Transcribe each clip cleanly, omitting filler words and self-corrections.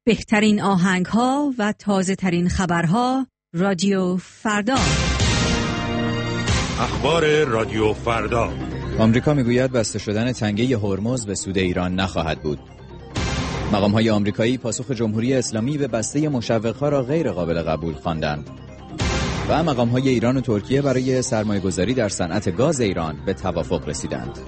بهترین آهنگ‌ها و تازه‌ترین خبرها رادیو فردا. اخبار رادیو فردا. آمریکا میگوید بسته شدن تنگه هرمز به سود ایران نخواهد بود. مقام‌های آمریکایی پاسخ جمهوری اسلامی به بسته مشوق‌ها را غیر قابل قبول خواندند. و مقام‌های ایران و ترکیه برای سرمایه‌گذاری در صنعت گاز ایران به توافق رسیدند.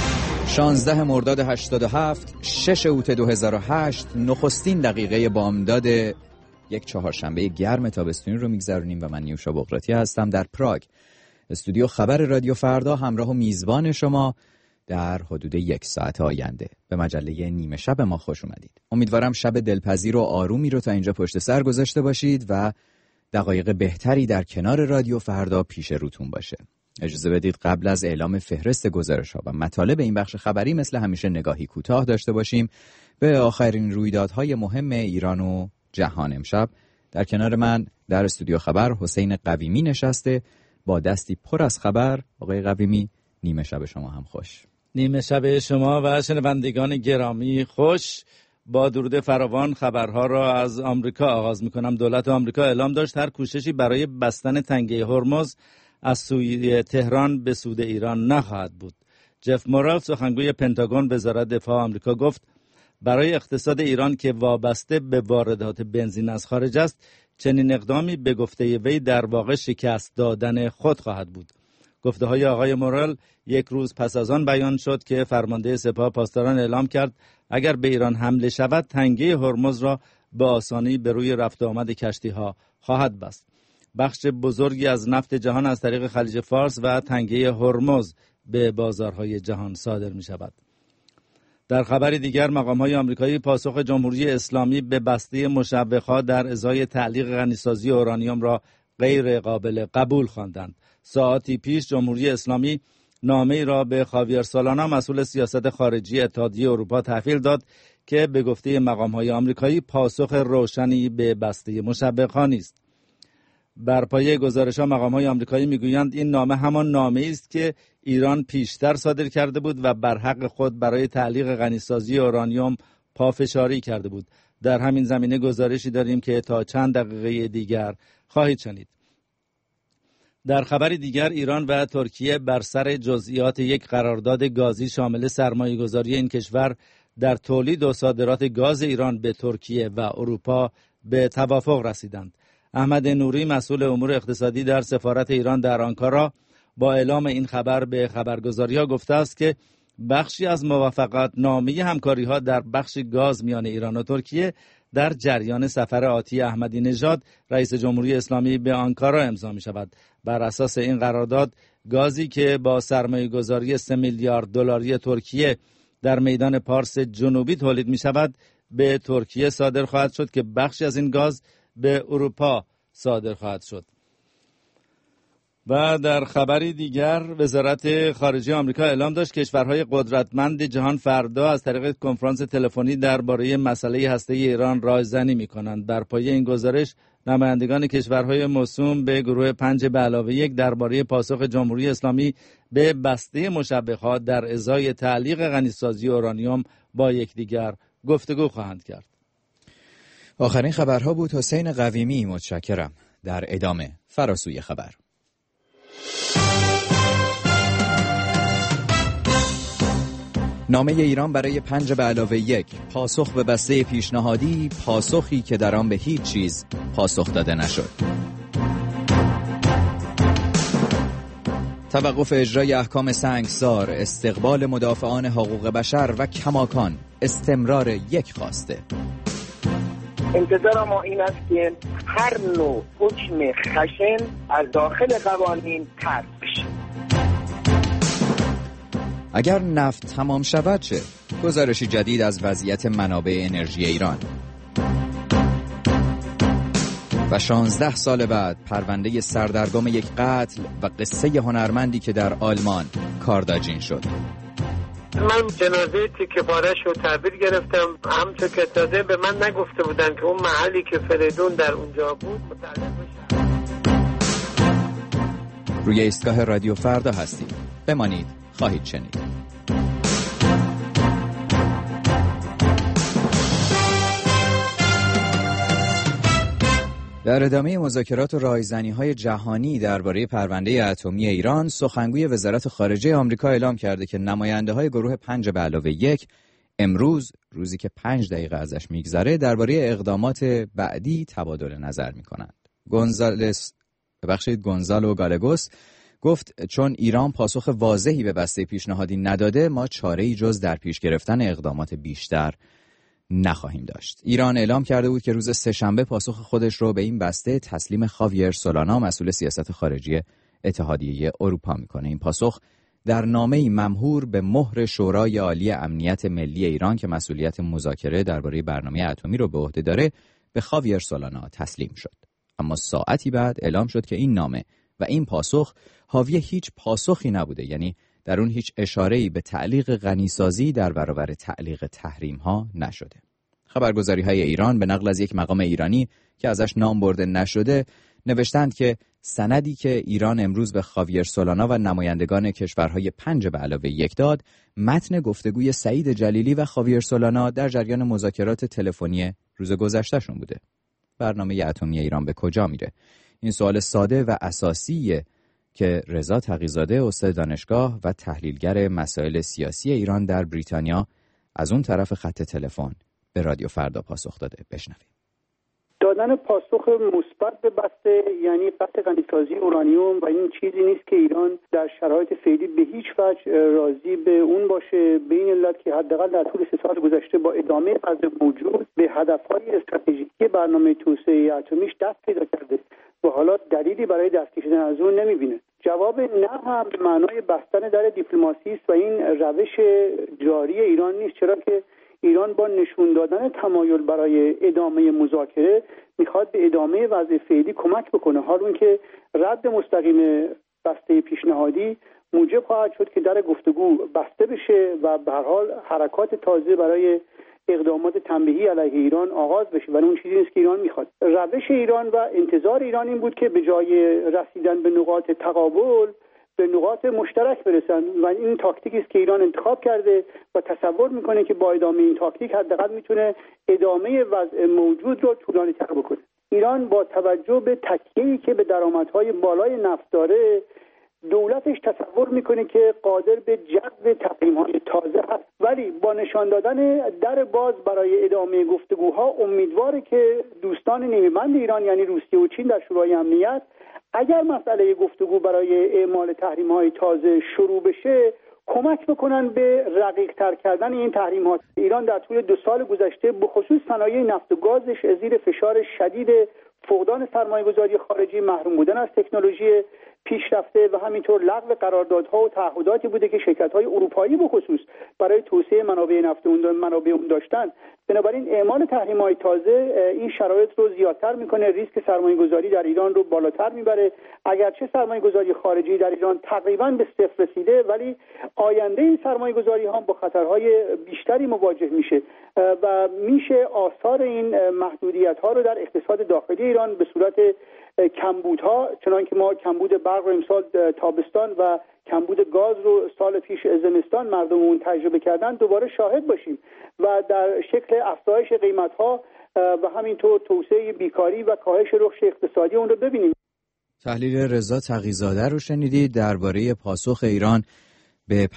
16 مرداد 87، 6 اوت 2008، نخستین دقیقه بامداد یک چهارشنبه گرم تابستونی رو میگذرونیم و من نیوشا بقراتی هستم در پراگ. استودیو خبر رادیو فردا همراه و میزبان شما در حدود 1 ساعت آینده. به مجله نیمه شب ما خوش اومدید. امیدوارم شب دلپذیر و آرومی رو تا اینجا پشت سر گذاشته باشید و دقایق بهتری در کنار رادیو فردا پیش روتون باشه. اجازه بدید قبل از اعلام فهرست گزارش‌ها و مطالب این بخش خبری مثل همیشه نگاهی کوتاه داشته باشیم به آخرین رویدادهای مهم ایران و جهان. امشب در کنار من در استودیو خبر حسین قویمی نشسته با دستی پر از خبر. آقای قویمی، نیمه شب شما هم خوش. نیمه شب شما و شنوندگان گرامی خوش. با درود فراوان خبرها را از آمریکا آغاز می‌کنم. دولت آمریکا اعلام داشت هر کوششی برای بستن تنگه هرمز از سوی تهران به سود ایران نخواهد بود. جف مورل، سخنگوی پنتاگون وزارت دفاع آمریکا، گفت برای اقتصاد ایران که وابسته به واردات بنزین از خارج است، چنین اقدامی به گفته وی در واقع شکست دادن خود خواهد بود. گفته‌های آقای مورل یک روز پس از آن بیان شد که فرمانده سپاه پاسداران اعلام کرد اگر به ایران حمله شود تنگه هرمز را به آسانی به روی رفت و آمد کشتی‌ها خواهد بست. بخش بزرگی از نفت جهان از طریق خلیج فارس و تنگه هرمز به بازارهای جهان صادر می شود. در خبری دیگر، مقام‌های آمریکایی پاسخ جمهوری اسلامی به بسته مشوق‌ها در ازای تعلیق غنیسازی اورانیوم را غیر قابل قبول خواندند. ساعاتی پیش جمهوری اسلامی نامه‌ای را به خاویر سولانا، مسئول سیاست خارجی اتحادیه اروپا، تحویل داد که به گفته مقام‌های آمریکایی پاسخ روشنی به بسته مشوق‌ها نیست. بر پایه گزارش‌ها مقام‌های آمریکایی می‌گویند این نامه همان نامه‌ای است که ایران پیشتر صادر کرده بود و بر حق خود برای تعلیق غنیسازی اورانیوم پافشاری کرده بود. در همین زمینه گزارشی داریم که تا چند دقیقه دیگر خواهید شنید. در خبری دیگر، ایران و ترکیه بر سر جزئیات یک قرارداد گازی شامل سرمایه‌گذاری این کشور در تولید و صادرات گاز ایران به ترکیه و اروپا به توافق رسیدند. احمد نوری، مسئول امور اقتصادی در سفارت ایران در آنکارا، با اعلام این خبر به خبرگزاری‌ها گفته است که بخشی از موافقت نامه همکاری‌ها در بخش گاز میان ایران و ترکیه در جریان سفر آتی احمدی نژاد رئیس جمهوری اسلامی به آنکارا امضا می‌شود. بر اساس این قرارداد گازی که با سرمایه‌گذاری 3 میلیارد دلاری ترکیه در میدان پارس جنوبی تولید می‌شود به ترکیه صادر خواهد شد که بخشی از این گاز به اروپا صادر خواهد شد. و در خبری دیگر، وزارت خارجه آمریکا اعلام داشت کشورهای قدرتمند جهان فردا از طریق کنفرانس تلفنی درباره مسئله هسته‌ای ایران رایزنی می‌کنند. بر پایه این گزارش، نمایندگان کشورهای موسوم به گروه 5+1 درباره پاسخ جمهوری اسلامی به بسته مشوق‌ها در ازای تعلیق غنیسازی اورانیوم با یکدیگر گفتگو خواهند کرد. آخرین خبرها بود. حسین قویمی، متشکرم. در ادامه فراسوی خبر. نامه ایران برای 5+1، پاسخ به بسته پیشنهادی، پاسخی که در آن به هیچ چیز پاسخ داده نشد. توقف اجرای احکام سنگسار، استقبال مدافعان حقوق بشر و کماکان، استمرار یک خواسته. انتظار ما این است که هر نوع حکم خشن از داخل قوانین طرح بشه. اگر نفت تمام شود چه؟ گزارشی جدید از وضعیت منابع انرژی ایران. و 16 سال بعد پرونده سردرگم یک قتل و قصه هنرمندی که در آلمان کارداجین شد. من جنازه تیکه پارش رو تعبیر گرفتم، همونطور که تازه به من نگفته بودن که اون محلی که فریدون در اونجا بود متعلق بشه. روی ایستگاه رادیو فردا هستید. بمانید، خواهید شنید. در ادامه مذاکرات و رایزنی‌های جهانی درباره پرونده اتمی ایران، سخنگوی وزارت خارجه آمریکا اعلام کرده که نماینده‌های گروه 5+1 امروز، روزی که 5 دقیقه ازش میگذره، درباره اقدامات بعدی تبادل نظر می‌کنند. گونزالو گالگوس گفت چون ایران پاسخ واضحی به بسته پیشنهادی نداده، ما چاره‌ای جز در پیش گرفتن اقدامات بیشتر نخواهیم داشت. ایران اعلام کرده بود که روز سه‌شنبه پاسخ خودش رو به این بسته تسلیم خاویر سولانا، مسئول سیاست خارجی اتحادیه اروپا میکنه. این پاسخ در نامه‌ای ممهور به مهر شورای عالی امنیت ملی ایران که مسئولیت مذاکره درباره برنامه اتمی رو به عهده داره، به خاویر سولانا تسلیم شد. اما ساعتی بعد اعلام شد که این نامه و این پاسخ حاوی هیچ پاسخی نبوده، یعنی در اون هیچ اشاره‌ای به تعلیق غنیسازی در برابر تعلیق تحریم‌ها نشده. خبرگزاری‌های ایران به نقل از یک مقام ایرانی که ازش نام برده نشده نوشتند که سندی که ایران امروز به خاویر سولانا و نمایندگان کشورهای 5+1 داد، متن گفتگوی سعید جلیلی و خاویر سولانا در جریان مذاکرات تلفنی روز گذشتهشون بوده. برنامه اتمی ایران به کجا میره؟ این سوال ساده و اساسیه که رضا تقی‌زاده، استاد دانشگاه و تحلیلگر مسائل سیاسی ایران در بریتانیا، از اون طرف خط تلفن به رادیو فردا پاسخ داده. بشنویم. دادن پاسخ مثبت به بسته یعنی قطع غنیسازی اورانیوم و این چیزی نیست که ایران در شرایط فعلی به هیچ وجه راضی به اون باشه، به این علت که حداقل در طول 3 سال گذشته با ادامه غزو موجود به هدف‌های استراتژیکی برنامه توسعه اتمیش دست پیدا کرده و حالا دلیلی برای دست کشیدن از اون نمی‌بینه. جواب نه هم به معنای بستن در دیپلماسی است و این روش جاری ایران نیست، چرا که ایران با نشون دادن تمایل برای ادامه مذاکره میخواد به ادامه وضع فعلی کمک بکنه، حال اون که رد مستقیم بسته پیشنهادی موجب خواهد شد که در گفتگو بسته بشه و به هر حال حرکات تازه برای اقدامات تنبیهی علیه ایران آغاز بشه، ولی اون چیزی نیست که ایران میخواد. روش ایران و انتظار ایران این بود که به جای رسیدن به نقاط تقابل به نقاط مشترک برسن و این تاکتیکی است که ایران انتخاب کرده و تصور میکنه که با ادامه این تاکتیک حداقل میتونه ادامه وضع موجود رو طولانی‌تر بکنه. ایران با توجه به تکیه‌ای که به درآمدهای بالای نفت داره، دولتش تصور میکنه که قادر به جذب تحریم‌های تازه هست، ولی با نشان دادن در باز برای ادامه گفتگوها امیدواره که دوستان نیمه‌بند ایران یعنی روسیه و چین در شورای امنیت اگر مسئله گفتگو برای اعمال تحریم‌های تازه شروع بشه کمک بکنن به رقیق‌تر کردن این تحریم‌ها. ایران در طول 2 سال گذشته به خصوص صنایع نفت و گازش زیر فشار شدید فقدان سرمایه‌گذاری خارجی، محروم بودن از تکنولوژی پیشرفته و همینطور لغو قراردادها و تعهداتی بوده که شرکت‌های اروپایی به خصوص برای توسعه منابع نفت اون داشتن. بنابراین اعمال تحریم‌های تازه این شرایط رو زیادتر می‌کنه، ریسک سرمایه‌گذاری در ایران رو بالاتر میبره. اگرچه سرمایه‌گذاری خارجی در ایران تقریباً به صفر رسیده، ولی آینده این سرمایه‌گذاری‌ها با خطرهای بیشتری مواجه میشه و میشه آثار این محدودیت‌ها رو در اقتصاد داخلی ایران به صورت کمبودها، چنانکه ما کمبود برق رو امسال تابستان و کمبود گاز رو سال پیش زمستان مردمون تجربه کردن، دوباره شاهد باشیم و در شکل افزایش قیمت‌ها و همینطور توسعه بیکاری و کاهش رشد اقتصادی اون رو ببینیم. تحلیل رضا تقی‌زاده رو شنیدید درباره پاسخ ایران به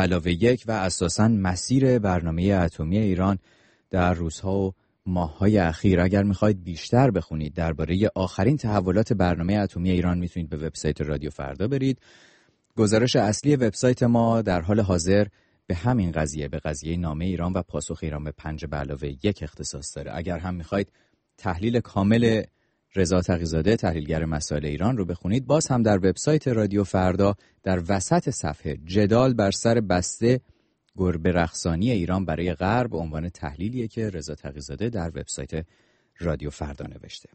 5+1 و اساساً مسیر برنامه اتمی ایران در روزها و ماه‌های اخیر. اگر می‌خواید بیشتر بخونید درباره آخرین تحولات برنامه اتمی ایران میتونید به وبسایت رادیو فردا برید. گزارش اصلی وبسایت ما در حال حاضر به همین قضیه، به قضیه نامه ایران و پاسخ ایران به 5+1 اختصاص داره. اگر هم می‌خواید تحلیل کامل رضا تقی‌زاده، تحلیلگر مسائل ایران رو بخونید، باز هم در وبسایت رادیو فردا در وسط صفحه جدال بر سر بسته گربه رقصانی ایران برای غرب عنوان تحلیلیه که رضا تقی‌زاده در وبسایت رادیو فردا نوشته.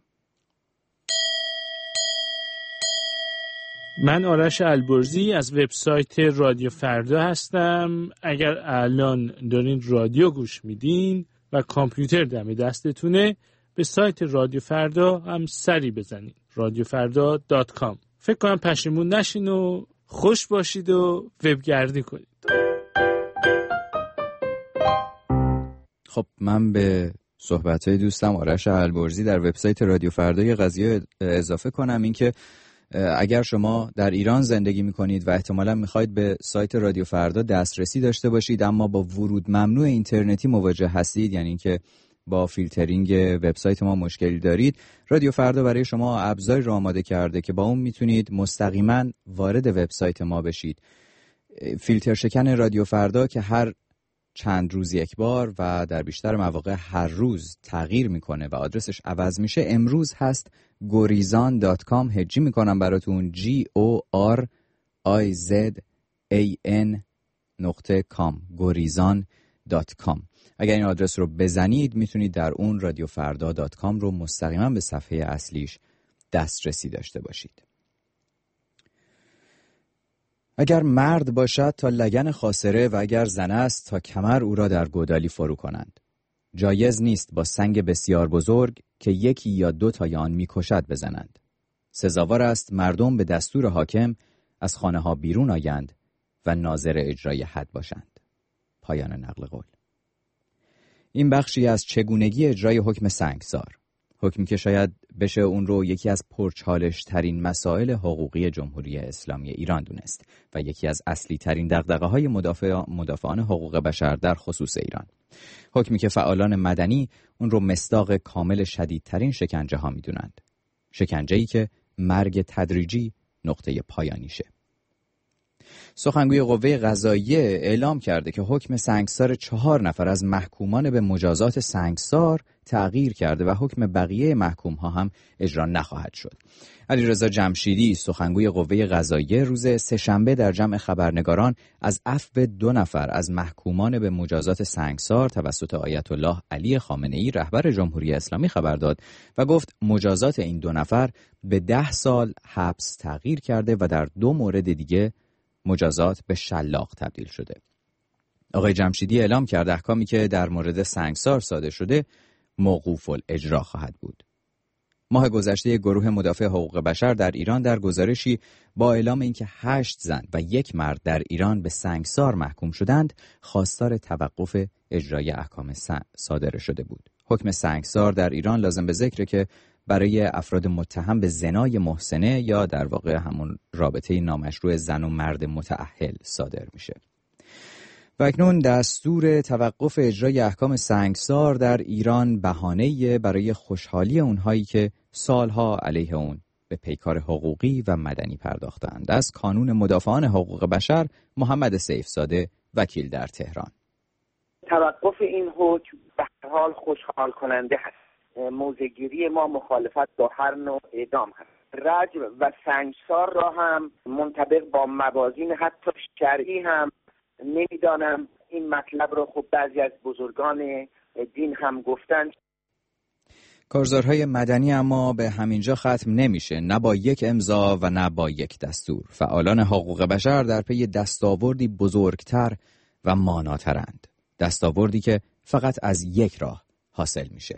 من آرش البرزی از وبسایت رادیو فردا هستم. اگر الان دارین رادیو گوش میدین و کامپیوتر دم دستتونه، به سایت رادیو فردا هم سری بزنید، radiofarda.com. فکر کنم پشیمون نشین و خوش باشید و وبگردی کنید. خب من به صحبت‌های دوستم آرش البرزی در وبسایت رادیو فردا یه قضیه اضافه کنم، این که اگر شما در ایران زندگی میکنید و احتمالاً میخواید به سایت رادیو فردا دسترسی داشته باشید اما با ورود ممنوع اینترنتی مواجه هستید، یعنی اینکه با فیلترینگ وبسایت ما مشکلی دارید، رادیو فردا برای شما ابزاری رو آماده کرده که با اون میتونید مستقیما وارد وبسایت ما بشید. فیلتر شکن رادیو فردا که هر چند روز یک بار و در بیشتر مواقع هر روز تغییر میکنه و آدرسش عوض میشه، امروز هست gorizan.com. هجی میکنم براتون gorizan.com gorizan.com. اگر این آدرس رو بزنید میتونید در اون رادیوفردا.com رو مستقیما به صفحه اصلیش دسترسی داشته باشید. اگر مرد باشد تا لگن خاصره و اگر زن است تا کمر او را در گودالی فرو کنند. جایز نیست با سنگ بسیار بزرگ که یکی یا دو تای آن میکشد بزنند. سزاوار است مردم به دستور حاکم از خانه ها بیرون آیند و ناظر اجرای حد باشند. پایان نقل قول. این بخشی از چگونگی اجرای حکم سنگسار، حکمی که شاید بشه اون رو یکی از پرچالش ترین مسائل حقوقی جمهوری اسلامی ایران دونست و یکی از اصلی ترین دغدغه‌های مدافعان حقوق بشر در خصوص ایران. حکمی که فعالان مدنی اون رو مصداق کامل شدیدترین شکنجه ها میدونند. شکنجه‌ای که مرگ تدریجی نقطه پایانیشه. سخنگوی قوه قضاییه اعلام کرده که حکم سنگسار 4 نفر از محکومان به مجازات سنگسار تغییر کرده و حکم بقیه محکوم ها هم اجرا نخواهد شد. علیرضا جمشیدی سخنگوی قوه قضاییه روز سه‌شنبه در جمع خبرنگاران از عفو 2 نفر از محکومان به مجازات سنگسار توسط آیت الله علی خامنه‌ای رهبر جمهوری اسلامی خبر داد و گفت مجازات این 2 نفر به 10 سال حبس تغییر کرده و در 2 مورد دیگه مجازات به شلاق تبدیل شده. آقای جمشیدی اعلام کرد احکامی که در مورد سنگسار صادر شده موقوف الاجرا خواهد بود. ماه گذشته گروه مدافع حقوق بشر در ایران در گزارشی با اعلام اینکه 8 زن و 1 مرد در ایران به سنگسار محکوم شدند، خواستار توقف اجرای احکام صادر شده بود. حکم سنگسار در ایران لازم به ذکره که برای افراد متهم به زنای محسنه یا در واقع همون رابطه نامشروع زن و مرد متأهل صادر میشه. و اکنون دستور توقف اجرای احکام سنگسار در ایران بهانه‌ای برای خوشحالی اونهایی که سالها علیه اون به پیکار حقوقی و مدنی پرداختند. از کانون مدافعان حقوق بشر محمد سیفزاده، وکیل در تهران. توقف این حکم به هر حال خوشحال کننده هست. موضع‌گیری ما مخالفت با هر نوع اعدام هست. رجم و سنگسار را هم منطبق با موازین حتی شرعی هم نمیدانم. این مطلب را خب بعضی از بزرگان دین هم گفتند. کارزارهای مدنی اما به همینجا ختم نمیشه، نه با یک امضا و نه با یک دستور. فعالان حقوق بشر در پی دستاوردی بزرگتر و ماناترند، دستاوردی که فقط از یک راه حاصل میشه.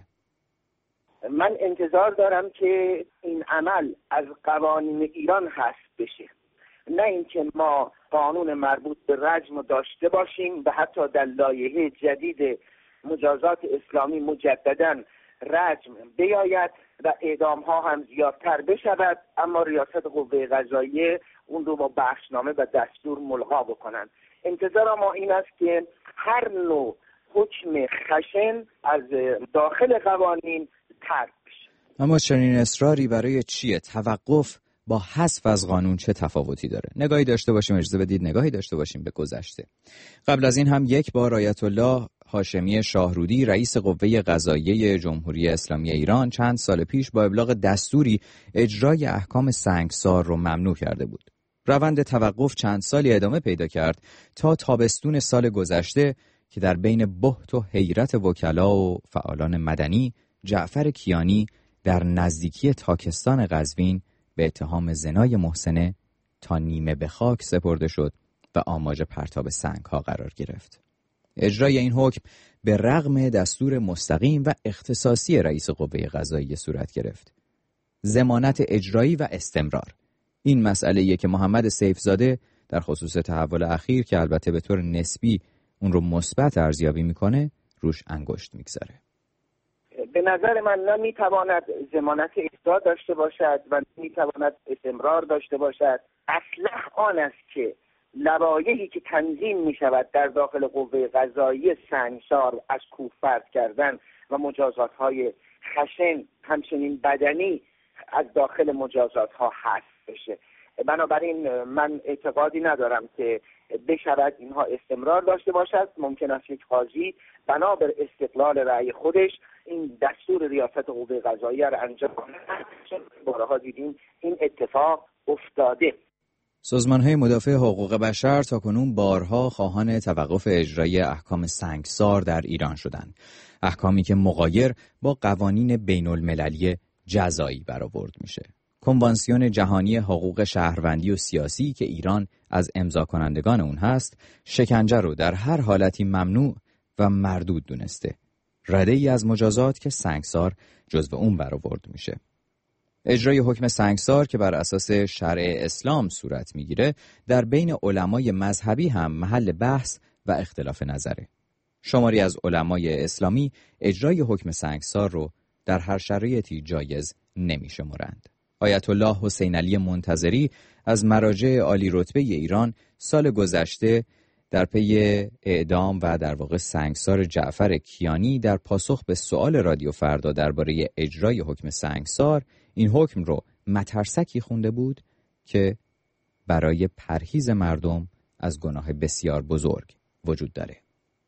من انتظار دارم که این عمل از قوانین ایران حذف بشه، نه اینکه ما قانون مربوط به رجم داشته باشیم و حتی در لایحه جدید مجازات اسلامی مجددا رجم بیاید و اعدام ها هم زیادتر بشود، اما ریاست قوه قضاییه اون رو با بخشنامه و دستور ملغا بکنند. انتظار ما این است که هر نوع حکم خشن از داخل قوانین ترک بشه. اما چنین اصراری برای چیه؟ توقف با حذف از قانون چه تفاوتی داره؟ نگاهی داشته باشیم، اجازه بدید نگاهی داشته باشیم به گذشته. قبل از این هم یک بار آیت الله هاشمی شاهرودی رئیس قوه قضاییه جمهوری اسلامی ایران چند سال پیش با ابلاغ دستوری اجرای احکام سنگسار رو ممنوع کرده بود. روند توقف چند سالی ادامه پیدا کرد تا تابستون سال گذشته که در بین بهت و حیرت وکلا و فعالان مدنی جعفر کیانی در نزدیکی تاکستان قزوین به اتهام زنای محسنه تا نیمه به خاک سپرده شد و آماج پرتاب سنگ‌ها قرار گرفت. اجرای این حکم به رغم دستور مستقیم و اختصاصی رئیس قوه قضاییه صورت گرفت. ضمانت اجرایی و استمرار، این مسئله‌ایه که محمد سیفزاده در خصوص تحول اخیر که البته به طور نسبی اون رو مثبت ارزیابی میکنه روش انگشت میگذاره. به نظر من نه میتواند ضمانت احضار داشته باشد و میتواند استمرار داشته باشد. اصلح آن است که لوایحی که تنظیم می شود در داخل قوه قضایی سنگسار از کوه فرد کردن و مجازات های خشن همچنین بدنی از داخل مجازات ها حذف بشه. بنابراین من اعتقادی ندارم که بشود اینها استمرار داشته باشد. ممکن است یک قاضی بنا بر استقلال رأی خودش این دستور ریاست قوه قضاییه را انجام دهد. بارها دیدیم این اتفاق افتاده. سازمان‌های مدافع حقوق بشر تاکنون بارها خواهان توقف اجرای احکام سنگسار در ایران شدند. احکامی که مغایر با قوانین بین‌المللی جزایی برآورد میشه. کنوانسیون جهانی حقوق شهروندی و سیاسی که ایران از امضا کنندگان اون هست، شکنجه رو در هر حالتی ممنوع و مردود دونسته. رده‌ای از مجازات که سنگسار جزو اون برآورد میشه. اجرای حکم سنگسار که بر اساس شرع اسلام صورت میگیره در بین علمای مذهبی هم محل بحث و اختلاف نظره. شماری از علمای اسلامی اجرای حکم سنگسار رو در هر شرایطی جایز نمی‌شمرند. آیت الله حسین علی منتظری از مراجع عالی رتبه ایران سال گذشته در پی اعدام و در واقع سنگسار جعفر کیانی در پاسخ به سؤال رادیو فردا درباره اجرای حکم سنگسار این حکم رو مترسکی خونده بود که برای پرهیز مردم از گناه بسیار بزرگ وجود داره.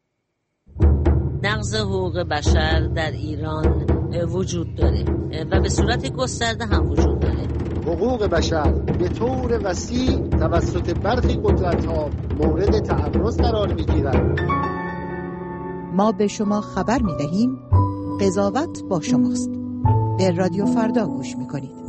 نقض حقوق بشر در ایران وجود داره و به صورت گسترده هم وجود داره. حقوق بشر به طور وسیع توسط برخی قدرت‌ها مورد تعرض قرار می‌گیرد. ما به شما خبر می‌دهیم قضاوت با شماست. به رادیو فردا گوش می‌کنید.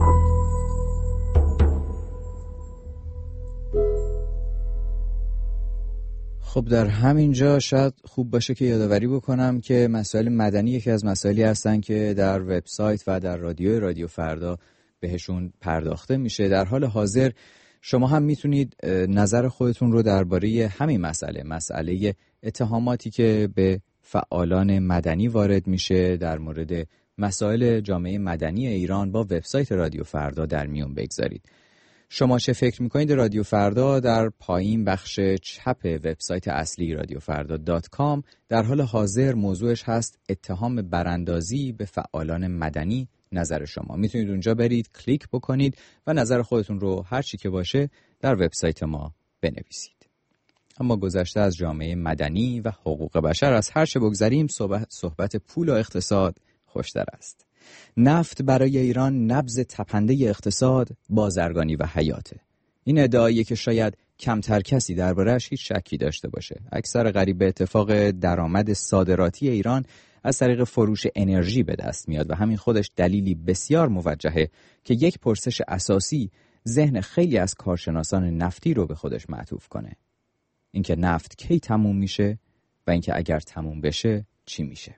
خب در همین جا شاید خوب باشه که یادآوری بکنم که مسائل مدنی یکی از مسائلی هستن که در وبسایت و در رادیو فردا بهشون پرداخته میشه. در حال حاضر شما هم میتونید نظر خودتون رو درباره همین مسئله اتهاماتی که به فعالان مدنی وارد میشه در مورد مسائل جامعه مدنی ایران با وبسایت رادیو فردا در میون بگذارید. شما چه فکر میکنید؟ رادیو فردا در پایین بخش چپ وبسایت اصلی radiofrda.com در حال حاضر موضوعش هست اتهام براندازی به فعالان مدنی. نظر شما میتونید اونجا برید کلیک بکنید و نظر خودتون رو هر چی که باشه در وبسایت ما بنویسید. اما گذشته از جامعه مدنی و حقوق بشر، از هر چه بگذریم صحبت پول و اقتصاد خوشتر است. نفت برای ایران نبض تپنده اقتصاد، بازرگانی و حیاته. این ادعاییه که شاید کمتر کسی درباره‌اش هیچ شکی داشته باشه. اکثر غریب به اتفاق درآمد صادراتی ایران از طریق فروش انرژی به دست میاد و همین خودش دلیلی بسیار موجهه که یک پرسش اساسی ذهن خیلی از کارشناسان نفتی رو به خودش معطوف کنه. اینکه نفت کی تموم میشه و اینکه اگر تموم بشه چی میشه.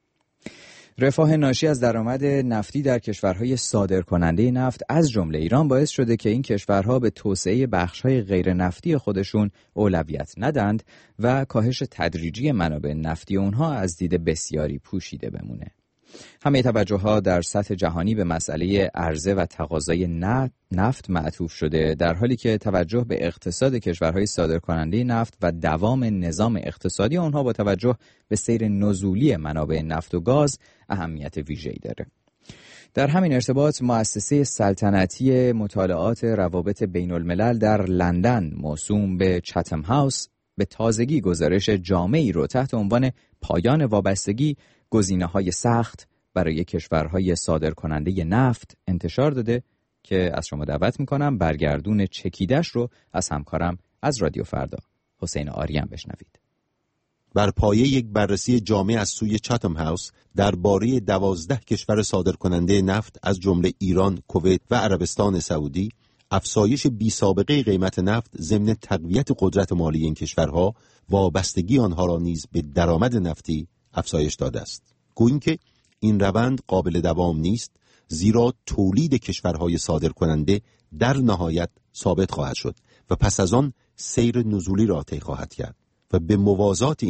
رفاه ناشی از درآمد نفتی در کشورهای صادرکننده نفت از جمله ایران باعث شده که این کشورها به توسعه بخش‌های غیر نفتی خودشون اولویت ندند و کاهش تدریجی منابع نفتی اونها از دید بسیاری پوشیده بمونه. همه توجه‌ها در سطح جهانی به مسئله عرضه و تقاضای نفت معطوف شده، در حالی که توجه به اقتصاد کشورهای صادرکننده نفت و دوام نظام اقتصادی آنها با توجه به سیر نزولی منابع نفت و گاز اهمیت ویژه‌ای داره. در همین ارتباط مؤسسه سلطنتی مطالعات روابط بین الملل در لندن موسوم به چتم هاوس به تازگی گزارش جامعی رو تحت عنوان پایان وابستگی، گزینه‌های سخت برای کشورهای صادرکننده نفت انتشار داده که از شما دعوت میکنم برگردون چکیدش رو از همکارم از رادیو فردا حسین آریان بشنوید. بر پایه یک بررسی جامع از سوی چاتم هاوس درباره 12 کشور صادرکننده نفت از جمله ایران، کویت و عربستان سعودی، افزایش بی سابقه قیمت نفت ضمن تقویت قدرت مالی این کشورها وابستگی آنها را نیز به درآمد نفتی افزایش داده است. گویی که این روند قابل دوام نیست، زیرا تولید کشورهای صادرکننده در نهایت ثابت خواهد شد و پس از آن سیر نزولی را طی خواهد کرد و به موازات این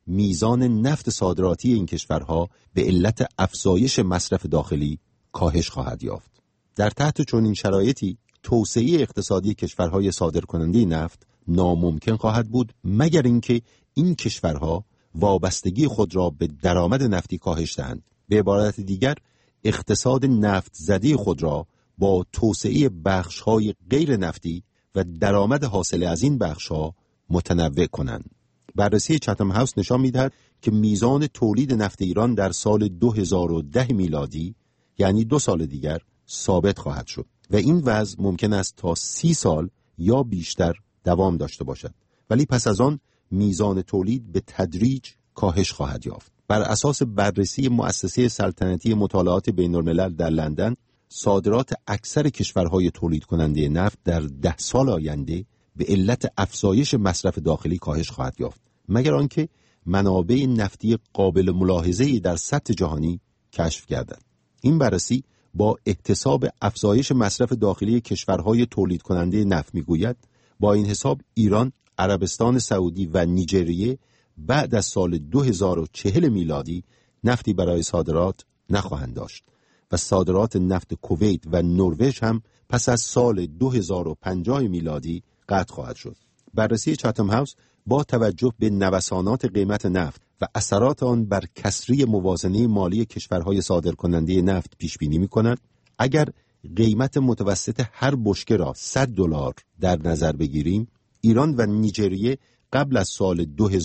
میزان نفت صادراتی این کشورها به علت افزایش مصرف داخلی کاهش خواهد یافت. در تحت چنین شرایطی توسعه اقتصادی کشورهای صادرکننده نفت ناممکن خواهد بود مگر اینکه این کشورها وابستگی خود را به درآمد نفتی کاهش دهند. به عبارت دیگر اقتصاد نفت زده خود را با توسعه بخش‌های غیر نفتی و درآمد حاصل از این بخش‌ها متنوع کنند. بررسی چتم هاوس نشان می‌دهد که میزان تولید نفت ایران در سال 2010 میلادی یعنی 2 سال دیگر ثابت خواهد شد و این وضع ممکن است تا 30 سال یا بیشتر دوام داشته باشد، ولی پس از آن میزان تولید به تدریج کاهش خواهد یافت. بر اساس بررسی مؤسسه سلطنتی مطالعات بین‌الملل در لندن، صادرات اکثر کشورهای تولید کننده نفت در 10 سال آینده به علت افزایش مصرف داخلی کاهش خواهد یافت، مگر آنکه منابع نفتی قابل ملاحظه‌ای در سطح جهانی کشف گردد. این بررسی با احتساب افزایش مصرف داخلی کشورهای تولید کننده نفت میگوید با این حساب ایران، عربستان سعودی و نیجریه بعد از سال 2040 میلادی نفتی برای صادرات نخواهند داشت و صادرات نفت کویت و نروژ هم پس از سال 2050 میلادی قطع خواهد شد. بررسی چتم هاوس با توجه به نوسانات قیمت نفت و اثرات آن بر کسری موازنه مالی کشورهای صادرکننده نفت پیش بینی می‌کند اگر قیمت متوسط هر بشکه را $100 در نظر بگیریم، ایران و نیجریه قبل از سال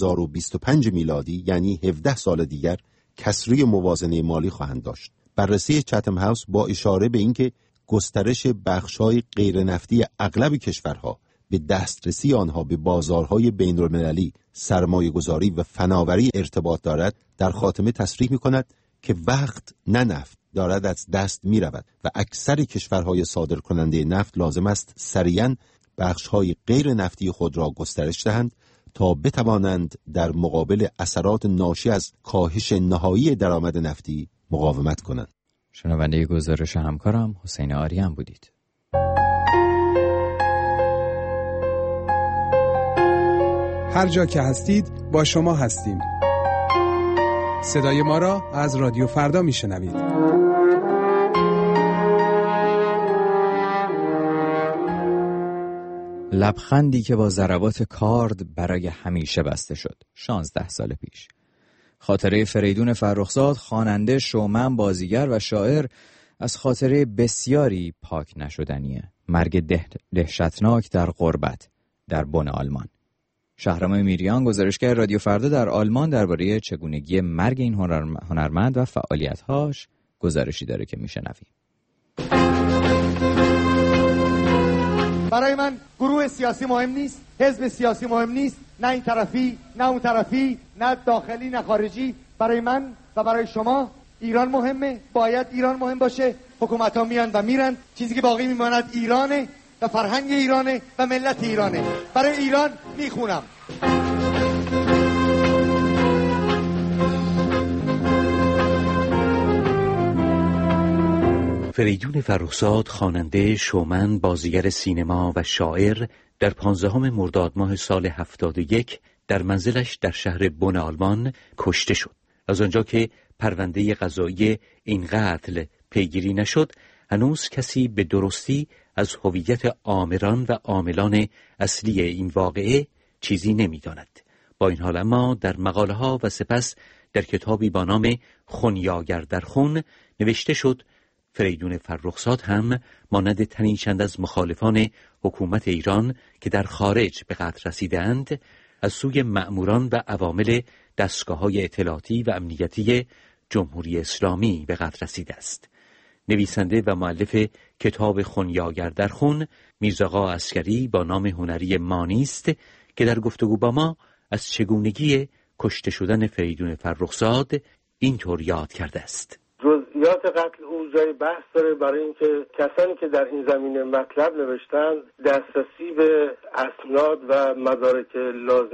2025 میلادی یعنی 17 سال دیگر کسری موازنه مالی خواهند داشت. بررسی چتم هاوس با اشاره به اینکه گسترش بخش‌های غیر نفتی اغلب کشورها به دسترسی آنها به بازارهای بین‌المللی، سرمایه‌گذاری و فناوری ارتباط دارد، در خاتمه تصریح می‌کند که وقت نه نفت دارد از دست می‌رود و اکثر کشورهای صادرکننده نفت لازم است سریعاً بخش‌های غیر نفتی خود را گسترش دهند تا بتوانند در مقابل اثرات ناشی از کاهش نهایی درآمد نفتی مقاومت کنند. شنونده گزارش همکارم حسین آریان بودید. هر جا که هستید با شما هستیم. صدای ما را از رادیو فردا میشنوید. لبخندی که با ضربات کارد برای همیشه بسته شد 16 سال پیش. خاطره فریدون فرخزاد، خواننده، شومن، بازیگر و شاعر، از خاطره بسیاری پاک نشدنیه. مرگ دهشتناک در غربت در بن آلمان. شهرام میریان، گزارشگر رادیو فردا در آلمان، درباره چگونگی مرگ این هنرمند و فعالیت‌هاش گزارشی داره که میشنویم. برای من گروه سیاسی مهم نیست، حزب سیاسی مهم نیست، نه این طرفی نه اون طرفی، نه داخلی نه خارجی. برای من و برای شما ایران مهمه، باید ایران مهم باشه. حکومت‌ها میان و میرن، چیزی که باقی میماند ایرانه و فرهنگ ایرانه و ملت ایرانه. برای ایران میخونم. فریدون فرخزاد، خواننده، شومن، بازیگر سینما و شاعر، در 15 مرداد ماه سال 71 در منزلش در شهر بن آلمان کشته شد. از آنجا که پرونده قضایی این قتل پیگیری نشد، هنوز کسی به درستی از هویت آمران و عاملان اصلی این واقعه چیزی نمی‌داند. با این حال اما در مقاله‌ها و سپس در کتابی با نام خونیاگر در خون نوشته شد فریدون فرخزاد هم مانند تنی چند از مخالفان حکومت ایران که در خارج به قتل رسیدند، از سوی مأموران و عوامل دستگاه‌های اطلاعاتی و امنیتی جمهوری اسلامی به قتل رسیده است. نویسنده و مؤلف کتاب خونیاگر در خون، میرزاآقا عسکری با نام هنری مانی است که در گفتگو با ما از چگونگی کشته شدن فریدون فرخزاد اینطور یاد کرده است. جزئیات قتل او جای بحث داره، برای اینکه کسانی که در این زمینه مطلب نوشتن دسترسی به اسناد و مدارک لازم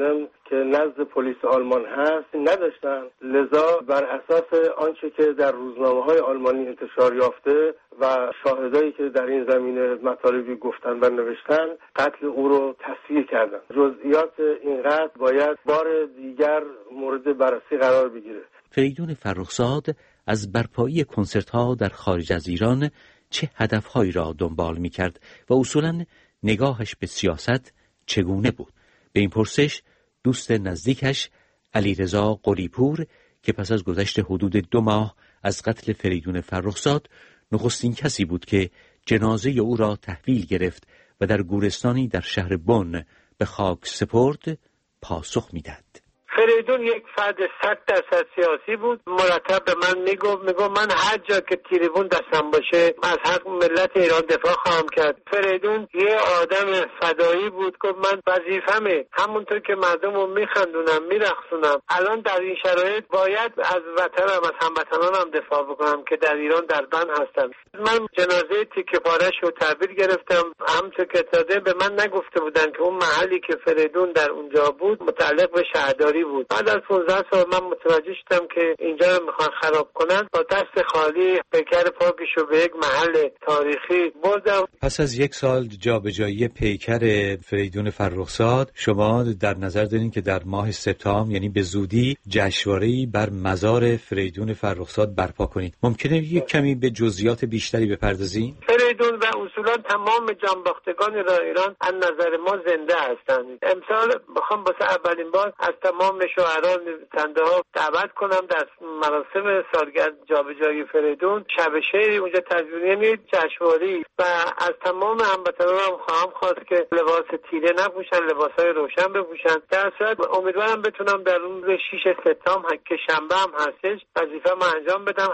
که نزد پلیس آلمان هست نداشتن. لذا بر اساس آنچه که در روزنامه‌های آلمانی انتشار یافته و شاهدایی که در این زمینه مطالبی گفتن و نوشتن، قتل او رو تصحیح کردن. جزئیات این قتل باید بار دیگر مورد بررسی قرار بگیره. فریدون فرخزاد از برپایی کنسرت‌ها در خارج از ایران چه هدفهایی را دنبال می‌کرد و اصولاً نگاهش به سیاست چگونه بود؟ به این پرسش دوست نزدیکش علیرضا قلی‌پور که پس از گذشت حدود 2 ماه از قتل فریدون فرخزاد نخستین کسی بود که جنازه او را تحویل گرفت و در گورستانی در شهر بن به خاک سپرد، پاسخ می‌داد. فریدون یک فرد 100% سیاسی بود. مرتب به من میگفت من هر جا که تریبون دستم باشه از حق ملت ایران دفاع خواهم کرد. فریدون یه آدم فدایی بود. گفت من وظیفمه همونطور که مردمو میخندونم میرقصونم، الان در این شرایط باید از وطنم، از هموطنانم دفاع بکنم که در ایران در بند هستن. من جنازه تیکه پارش رو تحویل گرفتم. همونطور که داده به من نگفته بودن که اون محلی که فریدون در اونجا بود متعلق به شهرداری بود. بعد از 15 سال من متوجه شدم که اینجا رو میخوان خراب کنن. با دست خالی پیکر پاکشو به یک محل تاریخی بردم. پس از 1 سال جابجایی پیکر فریدون فرخزاد، شما در نظر دارین که در ماه سپتامبر یعنی به زودی جشنواره‌ای بر مزار فریدون فرخزاد برپا کنید. ممکنه یک کمی به جزئیات بیشتری بپردازین؟ فریدون و اصولا تمام جانباختگان ایران از نظر ما زنده هستند. امسال میخوام واسه اولین بار از تمام شاعران نویسنده ها دعوت کنم در مراسم سالگرد جابجایی فریدون شب شعری اونجا تزیینی جشنواره‌ای و از تمام هموطنانم خواهم خواست که لباس تیره نپوشن، لباسای روشن بپوشن. در صورت امیدوارم بتونم در اون روز 6 سپتامبر که شنبه هم هستش وظیفه‌مو انجام بدم.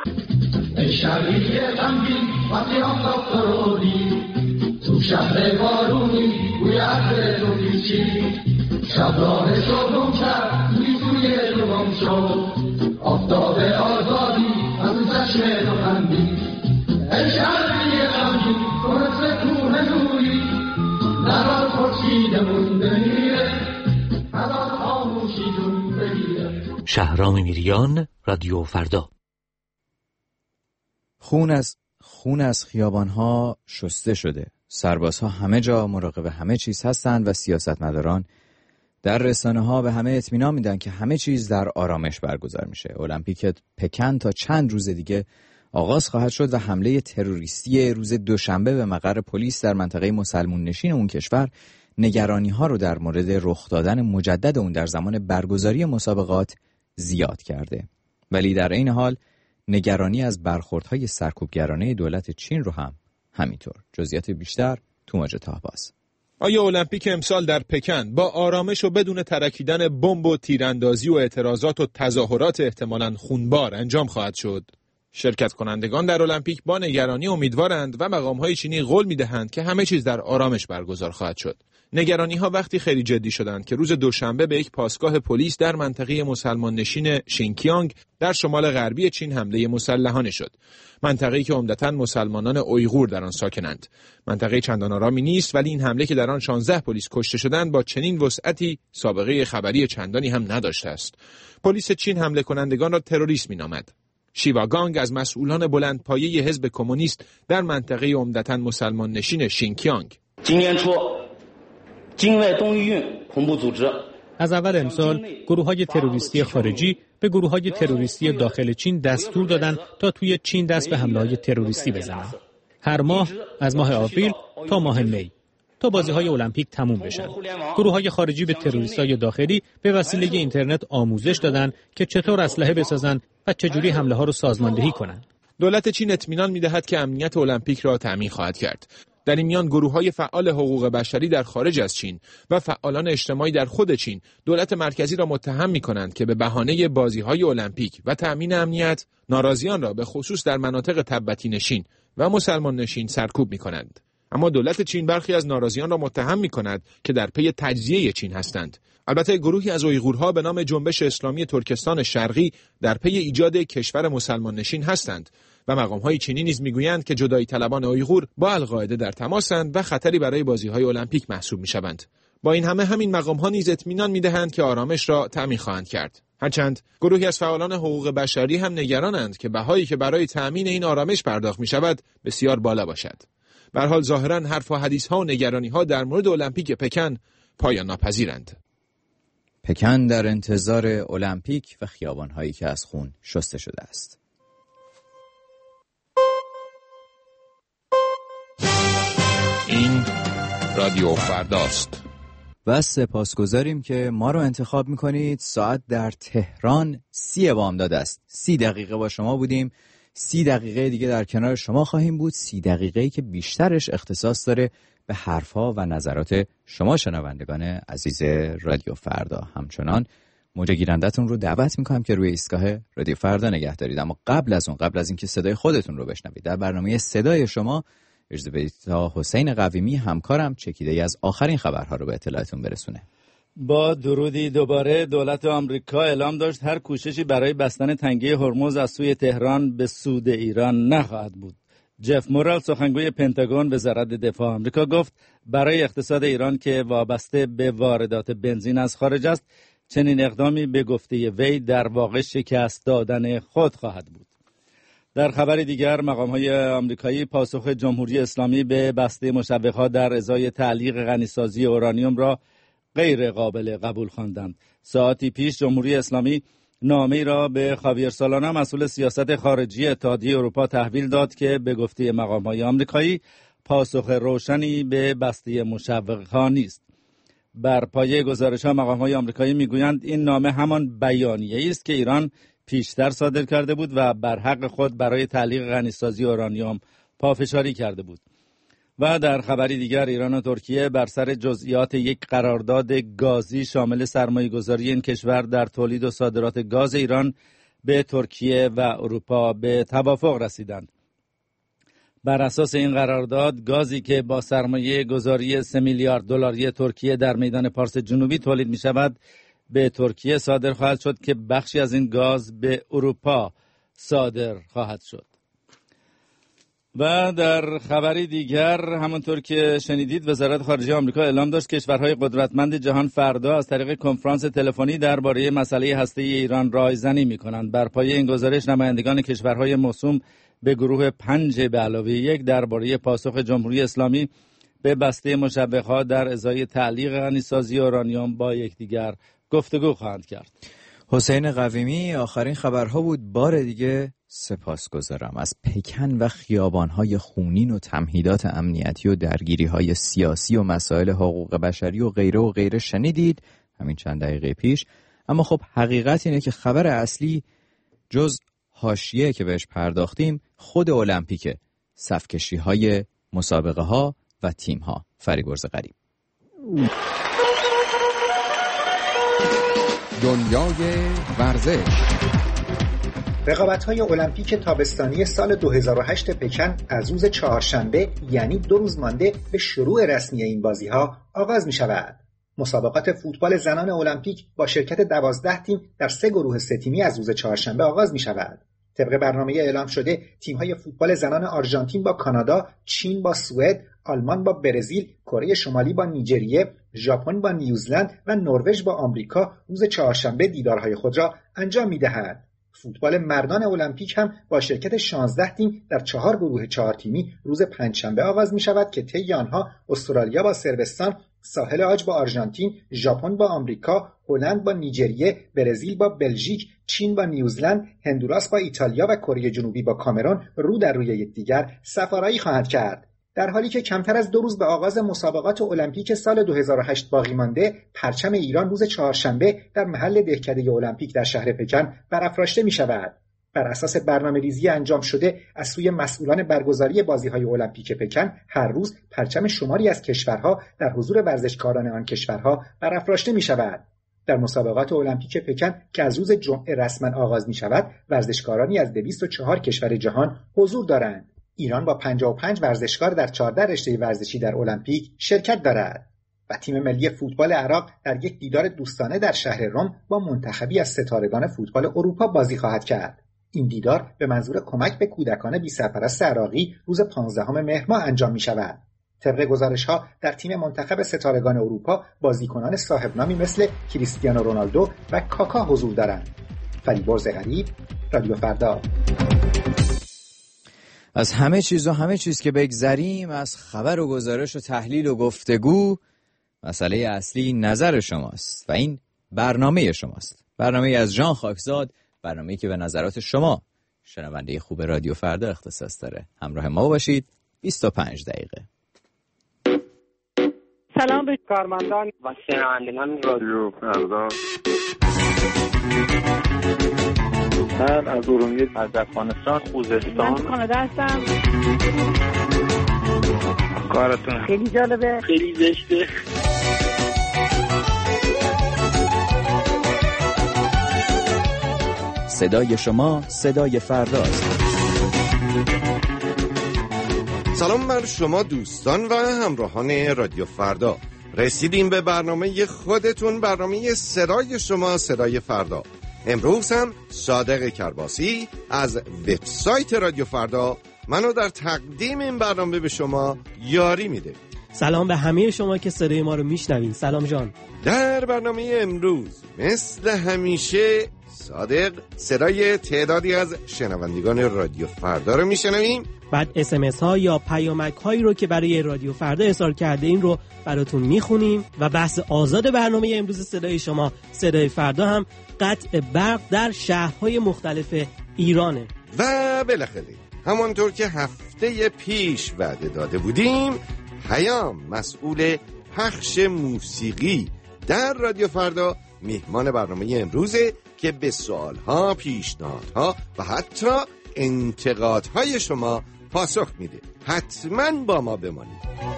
شهری غمگین وقتی آفتاب ترودی تو شهر بارونی بوی عطر تو پیچی شب راه شدم کرد توی تو گم شد آفتاب آزادی از چشم تو خندی. ای شهری غمگین تو مثل کوه نوری نرال خورشیدمون بمیره هزار خاموشی جون بگیره. شهرام میریان، رادیو فردا. خون از خیابانها شسته شده. سربازها همه جا مراقب همه چیز هستند و سیاستمداران در رسانه‌ها به همه اطمینان میدن که همه چیز در آرامش برگزار میشه. المپیک پکن تا چند روز دیگه آغاز خواهد شد و حمله تروریستی روز دوشنبه به مقر پلیس در منطقه مسلمون نشین اون کشور نگرانی‌ها رو در مورد رخ دادن مجدد اون در زمان برگزاری مسابقات زیاد کرده. ولی در این حال نگرانی از برخوردهای سرکوبگرانه دولت چین رو هم همینطور. جزئیات بیشتر توماج طاهباز. آیا المپیک امسال در پکن با آرامش و بدون ترکیدن بمب و تیراندازی و اعتراضات و تظاهرات احتمالاً خونبار انجام خواهد شد؟ شرکت کنندگان در المپیک با نگرانی امیدوارند و مقام‌های چینی قول می‌دهند که همه چیز در آرامش برگزار خواهد شد. نگرانی‌ها وقتی خیلی جدی شدند که روز دوشنبه به یک پاسگاه پلیس در منطقه مسلمان نشین شینکیانگ در شمال غربی چین حمله مسلحانه شد. منطقه‌ای که عمدتاً مسلمانان اویغور در آن ساکنند. منطقه چندان آرامی نیست، ولی این حمله که در آن 16 پلیس کشته شدند با چنین وسعتی سابقه خبری چندانی هم نداشته است. پلیس چین حمله کنندگان را تروریست می‌نامد. شیواگانگ از مسئولان بلندپایه حزب کمونیست در منطقه عمدتاً مسلمان نشین شینکیانگ. از اول امسال گروه‌های تروریستی خارجی به گروه‌های تروریستی داخل چین دستور دادند تا توی چین دست به حمله‌های تروریستی بزنند. هر ماه از ماه آوریل تا ماه می تا بازی‌های المپیک تموم بشن. گروه‌های خارجی به تروریست‌های داخلی به وسیله اینترنت آموزش دادن که چطور اسلحه بسازن و چجوری حمله‌ها رو سازماندهی کنن. دولت چین اطمینان می‌دهد که امنیت المپیک را تامین خواهد کرد. در این میان گروه‌های فعال حقوق بشری در خارج از چین و فعالان اجتماعی در خود چین دولت مرکزی را متهم می‌کنند که به بهانه بازی‌های المپیک و تأمین امنیت ناراضیان را به خصوص در مناطق تبتی نشین و مسلمان نشین سرکوب می‌کنند. اما دولت چین برخی از ناراضیان را متهم می‌کند که در پی تجزیه چین هستند. البته گروهی از اویغورها به نام جنبش اسلامی ترکستان شرقی در پی ایجاد کشور مسلمان نشین هستند و مقام‌های چینی نیز می‌گویند که جدایی طلبان اویغور با القاعده در تماسند و خطری برای بازی‌های المپیک محسوب می‌شوند. با این همه همین مقام‌ها نیز اطمینان می‌دهند که آرامش را تأمین خواهند کرد. هرچند گروهی از فعالان حقوق بشری هم نگرانند که بهایی که برای تأمین این آرامش پرداخت می‌شود بسیار بالا باشد. به هر حال ظاهراً حرف و حدیث‌ها و نگرانی‌ها در مورد المپیک پکن پایان ناپذیرند. پکن در انتظار المپیک و خیابان‌هایی که از خون شسته شده است. این رادیو فرداست. و سپاسگزاریم که ما رو انتخاب میکنید. ساعت در تهران 30 بامداد است. 30 دقیقه با شما بودیم. 30 دقیقه دیگه در کنار شما خواهیم بود. 30 دقیقه‌ای که بیشترش اختصاص داره به حرفها و نظرات شما شنوندگان عزیز رادیو فردا. همچنان موج گیرندتون رو دعوت میکنم که روی ایستگاه رادیو فردا نگه دارید. اما قبل از اینکه صدای خودتون رو بشنوید، در برنامه صدای شما اجازه بدید تا حسین قویمی همکارم چکیده‌ای از آخرین خبرها رو به اطلاعتون برسونه. با درودی دوباره، دولت آمریکا اعلام داشت هر کوششی برای بستن تنگه هرمز از سوی تهران به سود ایران نخواهد بود. جف مورل، سخنگوی پنتاگون وزارت دفاع آمریکا، گفت برای اقتصاد ایران که وابسته به واردات بنزین از خارج است، چنین اقدامی به گفته وی در واقع شکست دادن خود خواهد بود. در خبر دیگر، مقام‌های آمریکایی پاسخ جمهوری اسلامی به بسته مشوق‌ها در ازای تعلیق غنیسازی اورانیوم را غیر قابل قبول خواندند. ساعتی پیش جمهوری اسلامی نامه‌ای را به خاویر سولانا، مسئول سیاست خارجی اتحادیه اروپا، تحویل داد که به گفته مقام‌های آمریکایی پاسخ روشنی به بسته مشوق‌ها نیست. بر پایه گزارش‌ها مقام‌های آمریکایی می‌گویند این نامه همان بیانیه‌ای است که ایران پیشتر صادر کرده بود و بر حق خود برای تعلیق غنیسازی اورانیوم پافشاری کرده بود. و در خبری دیگر، ایران و ترکیه بر سر جزئیات یک قرارداد گازی شامل سرمایه‌گذاری این کشور در تولید و صادرات گاز ایران به ترکیه و اروپا به توافق رسیدند. بر اساس این قرارداد، گازی که با سرمایه گذاری 3 میلیارد دلاری ترکیه در میدان پارس جنوبی تولید می شود به ترکیه صادر خواهد شد که بخشی از این گاز به اروپا صادر خواهد شد. و در خبری دیگر، همونطور که شنیدید، وزارت خارجه آمریکا اعلام داشت کشورهای قدرتمند جهان فردا از طریق کنفرانس تلفنی درباره مسئله هسته‌ای ایران رایزنی می‌کنند. بر پایه این گزارش، نمایندگان کشورهای موسوم به گروه 5 به علاوه 1 درباره پاسخ جمهوری اسلامی به بسته مشوق‌ها در ازای تعلیق غنیسازی اورانیوم با یکدیگر گفتگو خواهند کرد. حسین قویمی، آخرین خبرها بود. بار دیگه سپاسگزارم. از پکن و خیابان‌های خونین و تمهیدات امنیتی و درگیری‌های سیاسی و مسائل حقوق بشری و غیره شنیدید همین چند دقیقه پیش. اما خب حقیقت اینه که خبر اصلی جز حاشیه که بهش پرداختیم خود المپیکه، صف‌کشی‌های مسابقه‌ها و تیم‌ها. فریبرز غریب. دنیای ورزش. رقابت‌های المپیک تابستانی سال 2008 پکن از روز چهارشنبه، یعنی 2 روز مانده به شروع رسمی این بازی‌ها، آغاز می‌شود. مسابقات فوتبال زنان المپیک با شرکت 12 تیم در 3 گروه 3 تیمی از روز چهارشنبه آغاز می‌شود. طبق برنامه اعلام شده، تیم‌های فوتبال زنان آرژانتین با کانادا، چین با سوئد، آلمان با برزیل، کره شمالی با نیجریه، ژاپن با نیوزلند و نروژ با آمریکا روز چهارشنبه دیدارهای خود را انجام می‌دهند. فوتبال مردان المپیک هم با شرکت 16 تیم در 4 گروه 4 تیمی روز پنجشنبه آغاز می‌شود که طی آنها استرالیا با صربستان، ساحل عاج با آرژانتین، ژاپن با آمریکا، هلند با نیجریه، برزیل با بلژیک، چین با نیوزلند، هندوراس با ایتالیا و کره جنوبی با کامرون رو در روی یکدیگر سفارایی خواهند کرد. در حالی که کمتر از 2 روز به آغاز مسابقات المپیک سال 2008 باقی مانده، پرچم ایران روز چهارشنبه در محل دهکده المپیک در شهر پکن برافراشته می‌شود. بر اساس برنامه‌ریزی انجام شده از سوی مسئولان برگزاری بازی‌های المپیک پکن، هر روز پرچم شماری از کشورها در حضور ورزشکاران آن کشورها برافراشته می‌شود. در مسابقات المپیک پکن که از روز جمعه رسما آغاز می‌شود، ورزشکارانی از 204 کشور جهان حضور دارند. ایران با 55 ورزشکار در 14 رشته ورزشی در المپیک شرکت دارد و تیم ملی فوتبال عراق در یک دیدار دوستانه در شهر رم با منتخبی از ستارگان فوتبال اروپا بازی خواهد کرد. این دیدار به منظور کمک به کودکان بی‌سرپرست عراقی روز 15 مهر ماه انجام می شود. طبق گزارش‌ها در تیم منتخب ستارگان اروپا بازیکنان صاحب نامی مثل کریستیانو رونالدو و کاکا حضور دارند. فریبرز غریب، رادیو فردا. از همه چیز که بگذریم، از خبر و گزارش و تحلیل و گفتگو، مسئله اصلی نظر شماست و این برنامه شماست. برنامه از ژان خاکزاد، برنامه‌ای که به نظرات شما شنونده خوب رادیو فردا اختصاص داره. همراه ما باشید 25 دقیقه. سلام به کارمندان و شنوندگان رادیو فردا. من از ارومیه، از افغانستان، خوزستان. من کانادا هستم. کارتون خیلی جالبه، خیلی زشته. صدای شما صدای فرداست. سلام بر شما دوستان و همراهان رادیو فردا. رسیدیم به برنامه خودتون، برنامه صدای شما صدای فردا. امروز هم صادق کرباسی از وبسایت رادیو فردا منو در تقدیم این برنامه به شما یاری میده. سلام به همه شما که صدای ما رو میشنوین. سلام جان. در برنامه امروز مثل همیشه صادق صدای تعدادی از شنوندگان رادیو فردا رو میشنویم. بعد SMS ها یا پیامک هایی رو که برای رادیو فردا ارسال کرده این رو براتون میخونیم و بحث آزاد برنامه امروز صدای شما صدای فردا هم قطع برق در شهرهای مختلف ایرانه. و بالاخره همانطور که هفته پیش وعده داده بودیم، پیام مسئول پخش موسیقی در رادیو فردا میهمان برنامه امروزه که به سوالها، پیشنهادها و حتی انتقادهای شما پاسخ میده. حتما با ما بمانید.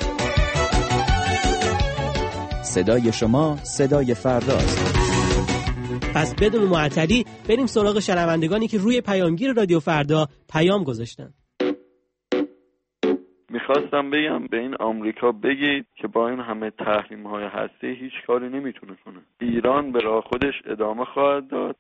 صدای شما صدای فرداست. پس بدون معطلی بریم سراغ شنوندگانی که روی پیامگیر رادیو فردا پیام گذاشتن. میخواستم بگم به این آمریکا بگید که با این همه تحریم‌های هستی هیچ کاری نمیتونه کنه. ایران به راه خودش ادامه خواهد داد.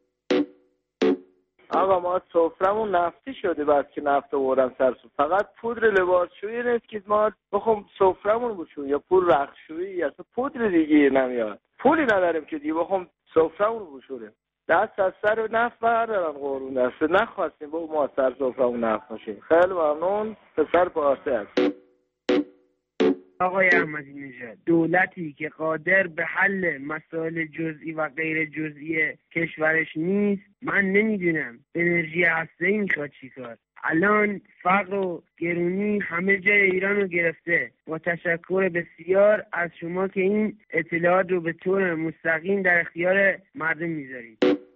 آقا ما سفرمون نفتی شده بعد که نفت آوردن سرسون، فقط پودر لباسشویی نیست که ما بخوام سفرمون بشون یا پودر رختشویی، اصلا پودر دیگه نمیاد. پولی نداریم که دیگه بخوام سفرمون بشوریم. دست از سر نفت بردارن قرون دست، نخواستیم با ما سر سفرمون نفت باشیم. خیلی ممنون. پسر پارسه هست. آقای احمدی نژاد، دولتی که قادر به حل مسائل جزئی و غیر جزئی کشورش نیست، من نمیدونم انرژی هسته‌ای میخواد چیکار. الان فقر و گرونی همه جای ایران رو گرفته. با تشکر بسیار از شما که این اطلاعات رو به طور مستقیم در اختیار مردم میذارید.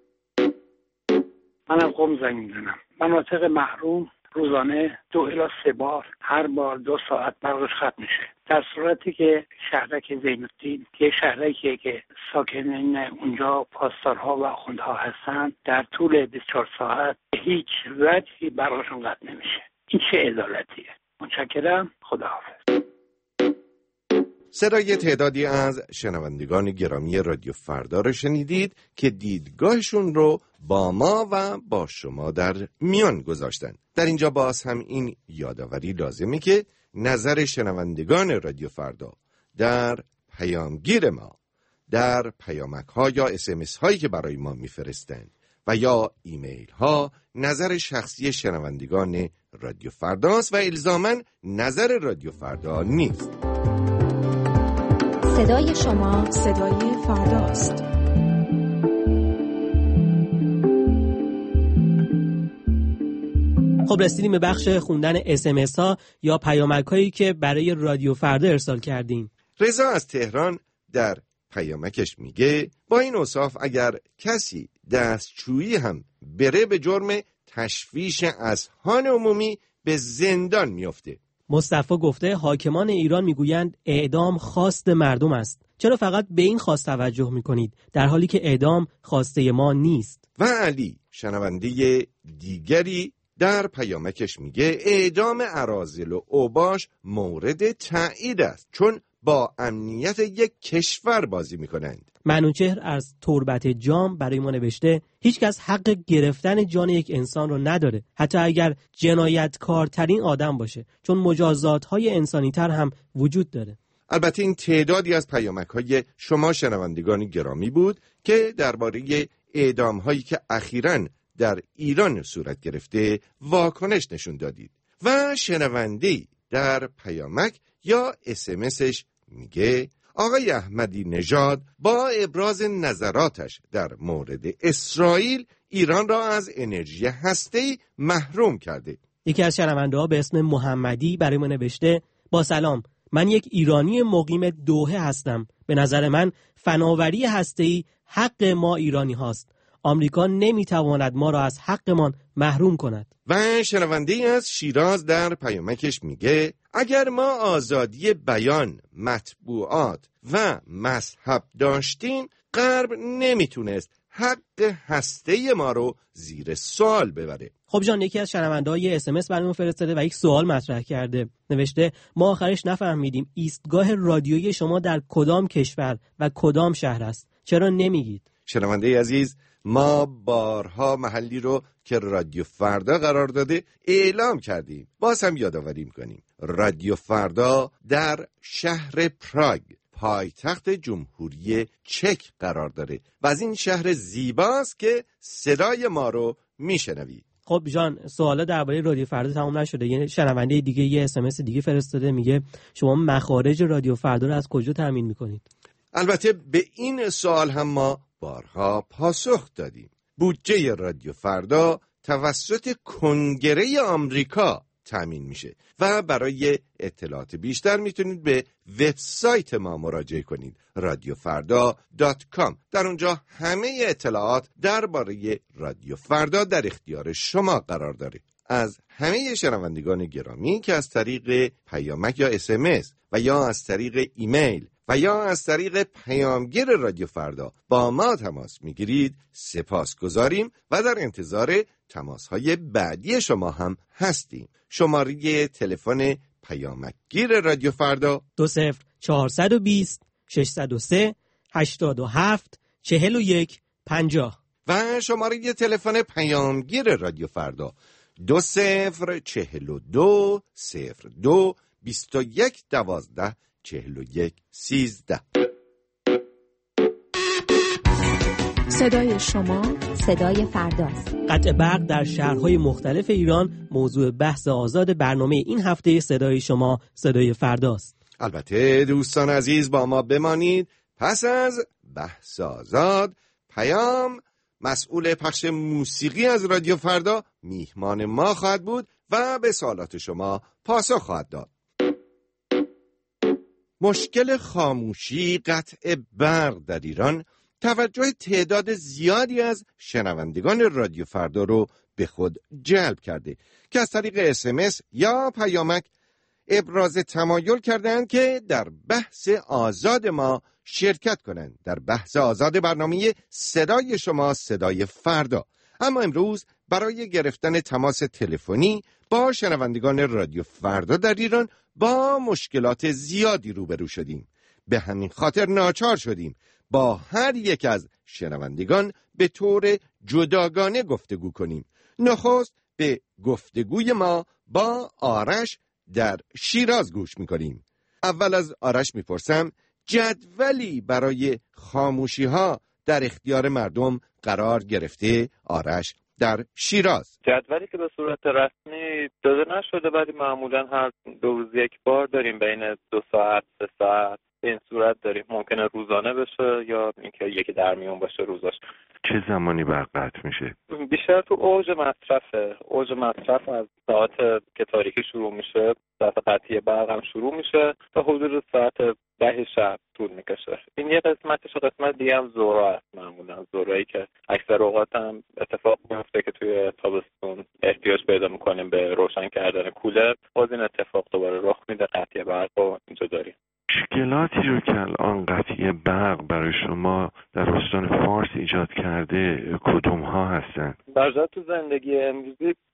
من از قم زنگ میزنم. مناطق محروم روزانه 2 الی 3 بار، هر بار 2 ساعت برقش ختم میشه. در صورتی که شهرک زین‌الدین که شهرکی که ساکنین اونجا پاسدارها و آخوندها هستن، در طول 24 ساعت هیچ وجهی برقشون قطع نمیشه. این چه عدالتیه؟ متشکرم. خداحافظ. صدای تعدادی از شنوندگان گرامی رادیو فردا رو شنیدید که دیدگاهشون رو با ما و با شما در میان گذاشتن. در اینجا باز هم این یادآوری لازمه که نظر شنوندگان رادیو فردا در پیامگیر ما، در پیامک ها یا SMS هایی که برای ما میفرستند و یا ایمیل ها، نظر شخصی شنوندگان رادیو فرداست و الزاماً نظر رادیو فردا نیست. صدای شما صدای فرداست. خب رسیدیم به بخش خوندن SMS ها یا پیامک هایی که برای رادیو فردا ارسال کردیم. رضا از تهران در پیامکش میگه با این اوصاف اگر کسی دستشویی هم بره به جرم تشویش اذهان عمومی به زندان میفته. مصطفی گفته حاکمان ایران میگویند اعدام خواست مردم است. چرا فقط به این خواست توجه میکنید در حالی که اعدام خواسته ما نیست؟ و علی شنونده دیگری در پیامکش میگه اعدام اراذل و اوباش مورد تایید است چون با امنیت یک کشور بازی میکنند. منوچهر از تربت جام برای ما نوشته هیچ کس حق گرفتن جان یک انسان رو نداره، حتی اگر جنایتکارترین آدم باشه، چون مجازات‌های انسانی‌تر هم وجود داره. البته این تعدادی از پیامک‌های شما شنوندگان گرامی بود که درباره اعدام‌هایی که اخیراً در ایران صورت گرفته واکنش نشون دادید و شنونده‌ای در پیامک یا اسمسش میگه آقای احمدی نژاد با ابراز نظراتش در مورد اسرائیل ایران را از انرژی هسته‌ای محروم کرده. یکی از شنونده‌ها به اسم محمدی برای ما نوشته با سلام، من یک ایرانی مقیم دوحه هستم. به نظر من فناوری هسته‌ای حق ما ایرانی هاست. آمریکا نمیتواند ما را از حقمان محروم کند. و شنونده‌ای از شیراز در پیامکش میگه اگر ما آزادی بیان، مطبوعات و مذهب داشتیم، غرب نمیتونست حق هسته ما رو زیر سوال ببره. خب جان، یکی از شنونده‌ها یه اسمس برامون فرستاده و یک سوال مطرح کرده. نوشته ما آخرش نفهمیدیم ایستگاه رادیویی شما در کدام کشور و کدام شهر است؟ چرا نمیگید؟ شنونده عزیز، ما بارها محلی رو که رادیو فردا قرار داده اعلام کردیم. باز هم یادآوری می‌کنیم. رادیو فردا در شهر پراگ، پایتخت جمهوری چک قرار داره و از این شهر زیباست که صدای ما رو میشنوی. خب جان، سوالا درباره رادیو فردا تمام نشده. یه شنونده دیگه یه اسمس دیگه فرستاده، میگه شما مخارج رادیو فردا رو از کجا تامین میکنید؟ البته به این سوال هم ما بارها پاسخ دادیم. بودجه رادیو فردا توسط کنگره آمریکا تامین میشه و برای اطلاعات بیشتر میتونید به وبسایت ما مراجعه کنید radiofarda.com. در اونجا همه اطلاعات درباره رادیو فردا در اختیار شما قرار داره. از همه شنوندگان گرامی که از طریق پیامک یا SMS و یا از طریق ایمیل و یا از طریق پیامگیر رادیو فردا با ما تماس میگیرید سپاسگزاریم و در انتظار تماس‌های بعدی شما هم هستیم. شماره تلفن پیامگیر رادیو فردا 20420 603 87 41 50 و شماره تلفن پیامگیر رادیو فردا 2042 02 21 12 41 13. صدای شما صدای فرداست. قطع برق در شهرهای مختلف ایران موضوع بحث آزاد برنامه این هفته صدای شما صدای فرداست. البته دوستان عزیز با ما بمانید. پس از بحث آزاد پیام مسئول پخش موسیقی از رادیو فردا میهمان ما خواهد بود و به سوالات شما پاسخ خواهد داد. مشکل خاموشی قطع برق در ایران توجه تعداد زیادی از شنوندگان رادیو فردا رو به خود جلب کرده که از طریق SMS یا پیامک ابراز تمایل کردند که در بحث آزاد ما شرکت کنند، در بحث آزاد برنامه صدای شما صدای فردا. اما امروز برای گرفتن تماس تلفنی با شنوندگان رادیو فردا در ایران با مشکلات زیادی روبرو شدیم. به همین خاطر ناچار شدیم با هر یک از شنوندگان به طور جداگانه گفتگو کنیم. نخست به گفتگوی ما با آرش در شیراز گوش میکنیم. اول از آرش میپرسم جدولی برای خاموشی ها در اختیار مردم قرار گرفته آرش در شیراز؟ جدولی که به صورت رسمی داده نشده ولی معمولا هر 2 روز یک بار داریم، بین 2 ساعت 3 ساعت به این صورت داریم. ممکنه روزانه بشه یا اینکه یکی در میون باشه روزاش. چه زمانی برق قطع میشه؟ بیشتر تو اوج مصرف از ساعت که تاریکی شروع میشه، ساعت قطعی برق هم شروع میشه تا حدود ساعت 10 شب طول میکشه. این یه قسمتش و قسمت دیگه هم ظهرها هست. معمولا ظهرایی که اکثر اوقات هم اتفاق میفته که توی تابستون احتیاج پیدا میکنیم به روشن کردن کولر، باز این اتفاق دوباره رخ میده، قطعی برق رو اینجا داریم. مشکلاتی رو که الان قطعی برق برای شما در استان فارس ایجاد کرده کدوم ها هستن؟ برجا تو زندگی امروزی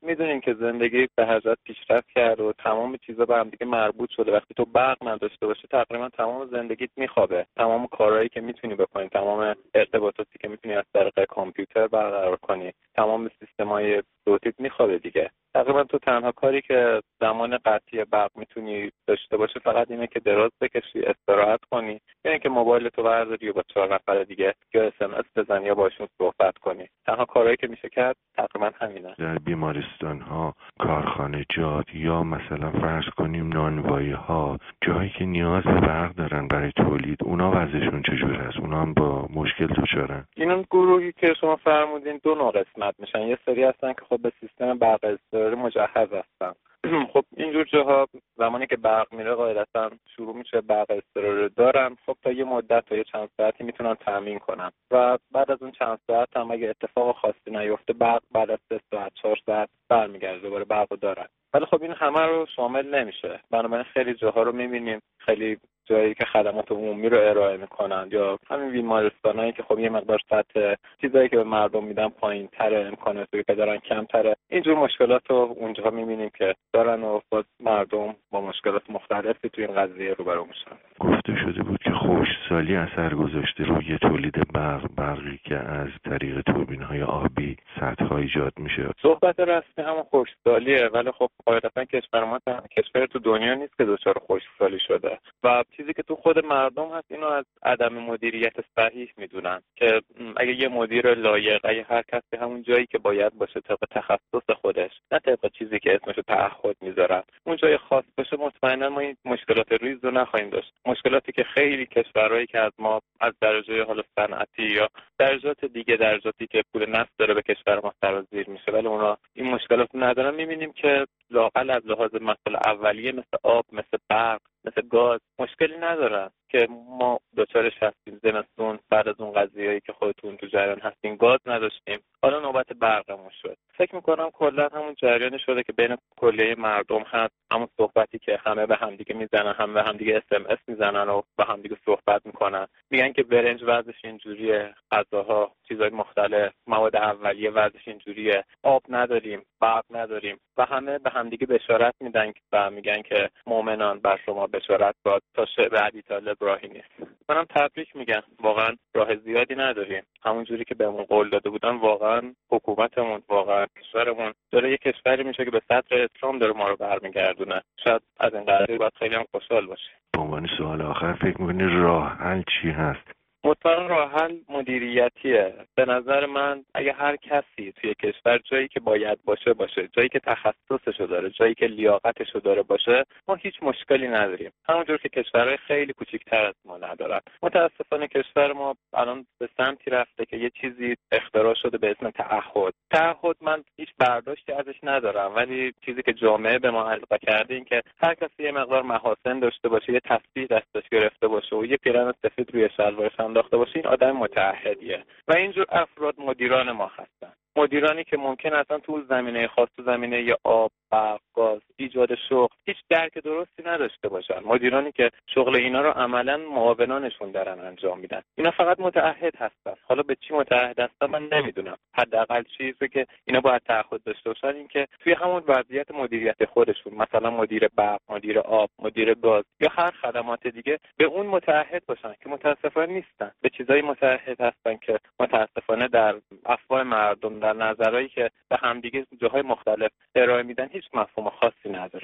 میدونیم که زندگی به حضرت پیشرفت کرد و تمام چیزا به هم دیگه مربوط شده. وقتی تو برق نداشته باشی تقریبا تمام زندگیت میخوابه، تمام کارهایی که میتونی بکنی، تمام ارتباطاتی که میتونی از طریق کامپیوتر برقرار کنی، تمام سیستم‌های صوتیت میخوابه دیگه. تقریبا تو تنها کاری که زمان قطعی برق میتونی داشته باشه فقط اینه که دراز بکشی، استراحت کنی، یعنی که موبایل تو برداری و با 4 نفر دیگه یا SMS بزنی یا باشون صحبت کنی. تنها کارهایی که میشه کرد تقریبا همینه. در بیمارستان‌ها، کارخانجات یا مثلا فرض کنیم نانوایی‌ها، جایی که نیاز به برق دارن برای تولید، اونا وضعشون چجور هست؟ اونا هم با مشکل دچارن؟ این گروهی که شما فرمودین دو نوع قسمت میشن. یه سری هستن که خب به سیستم برق اضطراری مجهز هستن. خب اینجور جاها زمانی که برق میره قاعدتا شروع میشه برق اضطراری دارن. خب تا یه مدت تا یه چند ساعتی میتونن تامین کنن و بعد از اون چند ساعت هم اگه اتفاق خاصی نیفته برق بعد از 3 ساعت 4 ساعت برمیگرده دوباره برقو دارن. ولی خب این همه رو شامل نمیشه. بنابراین خیلی جاها رو میبینیم، خیلی جایی که خدمات عمومی رو ارائه میکنن یا همین بیمارستانایی که خب یه مقدار سطح چیزایی که به مردم میدن پایین‌تره، امکاناتی که دارن کمتره، اینجور مشکلات رو اونجا میبینیم که دارن و باز مردم با مشکلات مختلفی توی این قضیه روبرو میشن. گفته شده بود که خشکسالی اثر گذاشته روی تولید برقی که از طریق توربین‌های آبی سدها ایجاد میشه. صحبت رسمی همون خشکسالیه، ولی خب قاعدتا کشور ما کشور تو دنیا نیست که دچار خشکسالی شده و چیزی که تو خود مردم هست اینو از عدم مدیریت صحیح میدونن که اگه یه مدیر لایق، اگه هر کسی همون جایی که باید باشه طبق تخصص خودش، نه طبق چیزی که اسمشو تعهد میذارن، اون جای خاص باشه، مطمئنا ما این مشکلات ریز رو نخواهیم داشت. مشکلاتی که خیلی کشورهایی که از ما از درجه حالا صنعتی یا درجات دیگه، درجاتی که پول نفت داره به کشور ما سرازیر میشه ولی اونا این مشکلات ندارن، میبینیم که لااقل از لحاظ مسائل اولیه مثل آب، مثل برق، مثل گاز مشکلی ندارن که ما دچارش هستیم. زمستون بعد از اون قضیه‌ای که خودتون تو جریان هستین گاز نداشتیم، حالا نوبت برقمون شد. فکر می‌کنم کلا همون جریانی شده که بین کلیه مردم هست، همون صحبتی که همه به همدیگه میزنن، هم به همدیگه SMS میزنن و با همدیگه صحبت میکنن، میگن که برنج وضعش اینجوریه، غذاها، چیزای مختلف، مواد اولیه وضعش اینجوریه، آب نداریم، برق نداریم و همه به همدیگه بشارت میدن و میگن که مؤمنان بر شما بشارت باد تا شعب عبی طالب راهی نیست. منم تبریک میگم، واقعا راه زیادی نداریم. همون جوری که بهمون قول داده بودن واقعا حکومتمون، واقعا کشورمون داره یه کشوری میشه که به سطح اسلام داره ما رو برمیگردونه. شاید از این قضیه باید خیلی هم خوشحال باشیم. به عنوان سوال آخر فکر میکنی راه حل چی هست؟ مطمئن راه حل مدیریتیه. به نظر من اگه هر کسی توی کشور جایی که باید باشه، جایی که تخصصشو داره، جایی که لیاقتشو داره باشه، ما هیچ مشکلی نداریم. همونجور که کشورهای خیلی کوچیک‌تر از ما ندارن. متاسفانه کشور ما الان به سمتی رفته که یه چیزی اختراع شده به اسم تعهد. من هیچ برداشتی ازش ندارم، ولی چیزی که جامعه به ما القا کرده این که هر کسی یه مقدار محاسن داشته باشه، یه تسبیح دستش گرفته باشه و یه پیرن سفید روی شلوارش انداخته باشه، این آدم متعهدیه و اینجور افراد مدیران ما هستن. مدیرانی که ممکن اصلا تو زمینه خاص، تو زمینه یا آب، برق، گاز، ایجاد شغل هیچ درک درستی نداشته باشن. مدیرانی که شغل اینا رو عملاً معاونانشون دارن انجام میدن. اینا فقط متعهد هستن. حالا به چی متعهد هستن من نمیدونم. حداقل چیزی که اینا باید تعهد داشته باشن این که توی همون وضعیت مدیریت خودشون، مثلا مدیر برق، مدیر آب، مدیر گاز یا هر خدمات دیگه، به اون متعهد باشن که متاسفانه نیستن. به چیزایی متعهد هستن که متاسفانه در افواه مردم، در نظرهایی که به همدیگه جاهای مختلف ارائه میدن، هیچ مفهوم خاصی نداره.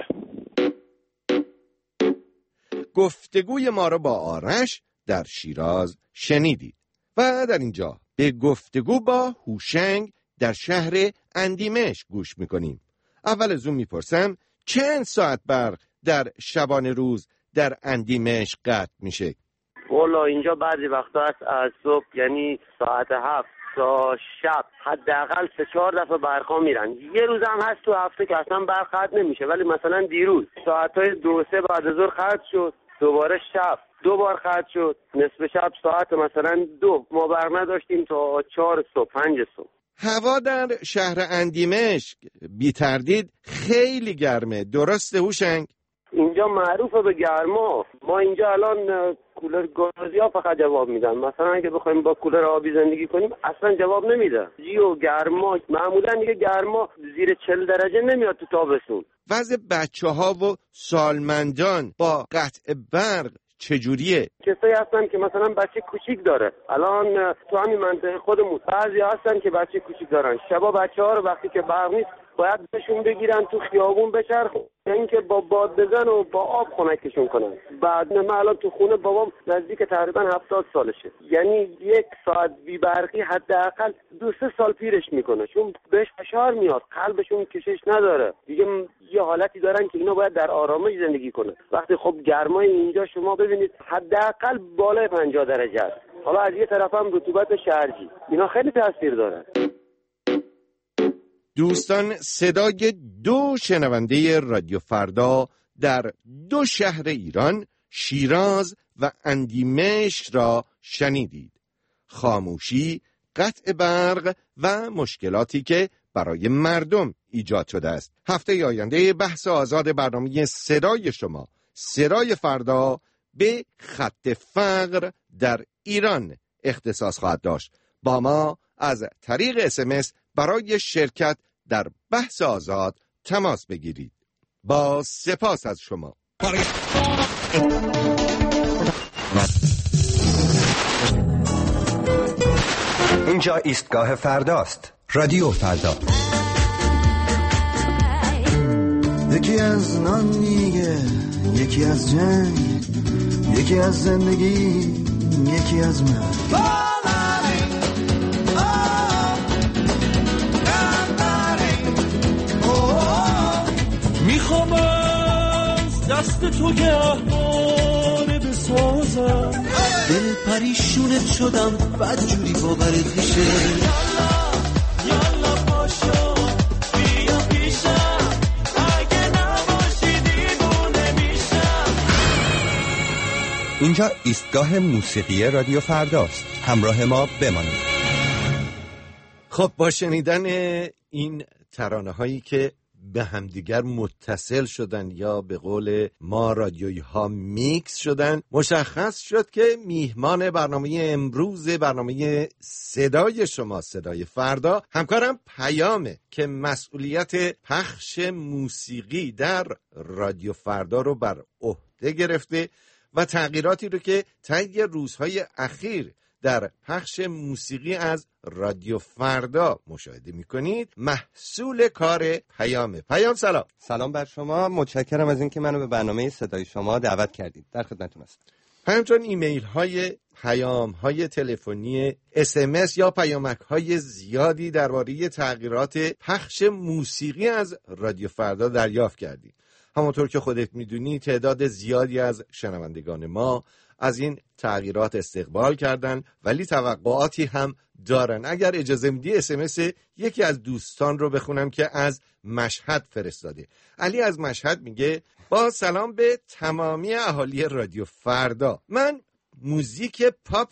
گفتگوی ما رو با آرش در شیراز شنیدید و در اینجا به گفتگو با هوشنگ در شهر اندیمشق گوش میکنیم. اول از اون میپرسم چند ساعت برق در شبانه روز در اندیمشق قطع میشه؟ والا اینجا بعضی وقتا از صبح، یعنی ساعت 7 تا شب حداقل 3-4 دفعه برقا میرن. یه روز هم هست تو هفته که اصلا برق قطع نمیشه، ولی مثلا دیروز ساعتای 2-3 بعد از ظهر قطع شد، دوباره شب 2 بار قطع شد، نصف شب ساعت مثلا 2 ما برق نداشتیم تا 4 صبح 5 صبح. هوا در شهر اندیمشق بی تردید خیلی گرمه، درسته هوشنگ؟ اینجا اینجا معروفه به گرما. ما اینجا الان کولر گازی ها فقط جواب میدن. مثلا اگه بخوایم با کولر آبی زندگی کنیم اصلا جواب نمیده. جیو گرما معمولا دیگه گرما زیر 40 درجه نمیاد تو تابستون. وضع بچه‌ها و سالمندان با قطع برق چجوریه؟ کسایی هستن که مثلا بچه کوچیک داره. الان تو همین منطقه خودمون بعضی هستن که بچه کوچیک دارن. شبا بچه‌ها رو وقتی که برق نیست باید بهشون بگیرن تو خیابون بچرخن، اینکه با باد بزن و با آب خنکشون کنن. بعد من الان تو خونه بابام نزدیک تقریبا 70 سالشه، یعنی 1 ساعت بی برقی حداقل 2-3 سال پیرش میکنه، چون بهش فشار میاد، قلبشون کشش نداره دیگه. یه حالتی دارن که اینا باید در آرامش زندگی کنه. وقتی خب گرمای اینجا شما ببینید حداقل بالای 50 درجه است. حالا از یه طرف هم رطوبت شرجی، اینا خیلی تاثیر داره. دوستان، صدای 2 شنونده رادیو فردا در 2 شهر ایران، شیراز و اندیمشق را شنیدید. خاموشی، قطع برق و مشکلاتی که برای مردم ایجاد شده است. هفته آینده بحث آزاد برنامه صدای شما، صدای فردا، به خط فقر در ایران اختصاص خواهد داشت. با ما از طریق SMS برای شرکت در بحث آزاد تماس بگیرید. با سپاس از شما. اینجا ایستگاه فرداست. رادیو فردا. یکی از نان میگه، یکی از جنگ، یکی از زندگی، یکی از من. میخوام از دست تو گهواره بسازم، دل پریشونت شدم بد جوری باورت میشه. یالا پاشو بیا پیشم، اگه نباشی دیوونه میشم. اینجا ایستگاه موسیقی رادیو فرداست. همراه ما بمانید. خب، با شنیدن این ترانه هایی که به همدیگر متصل شدن یا به قول ما رادیویی ها میکس شدن، مشخص شد که میهمان برنامه امروز، برنامه صدای شما، صدای فردا، همکارم پیامه که مسئولیت پخش موسیقی در رادیو فردا رو بر عهده گرفته و تغییراتی رو که طی روزهای اخیر در پخش موسیقی از رادیو فردا مشاهده می‌کنید محصول کار پیامه. پیام سلام. سلام بر شما، متشکرم از اینکه منو به برنامه صدای شما دعوت کردید. در خدمتتون هستم. پیام جان، ایمیل های، پیام های تلفنی، SMS یا پیامک های زیادی درباره تغییرات پخش موسیقی از رادیو فردا دریافت کردیم. همونطور که خودت میدونی تعداد زیادی از شنوندگان ما از این تغییرات استقبال کردن، ولی توقعاتی هم دارن. اگر اجازه میدی SMS یکی از دوستان رو بخونم که از مشهد فرستاده. علی از مشهد میگه: با سلام به تمامی اهالی رادیو فردا، من موزیک پاپ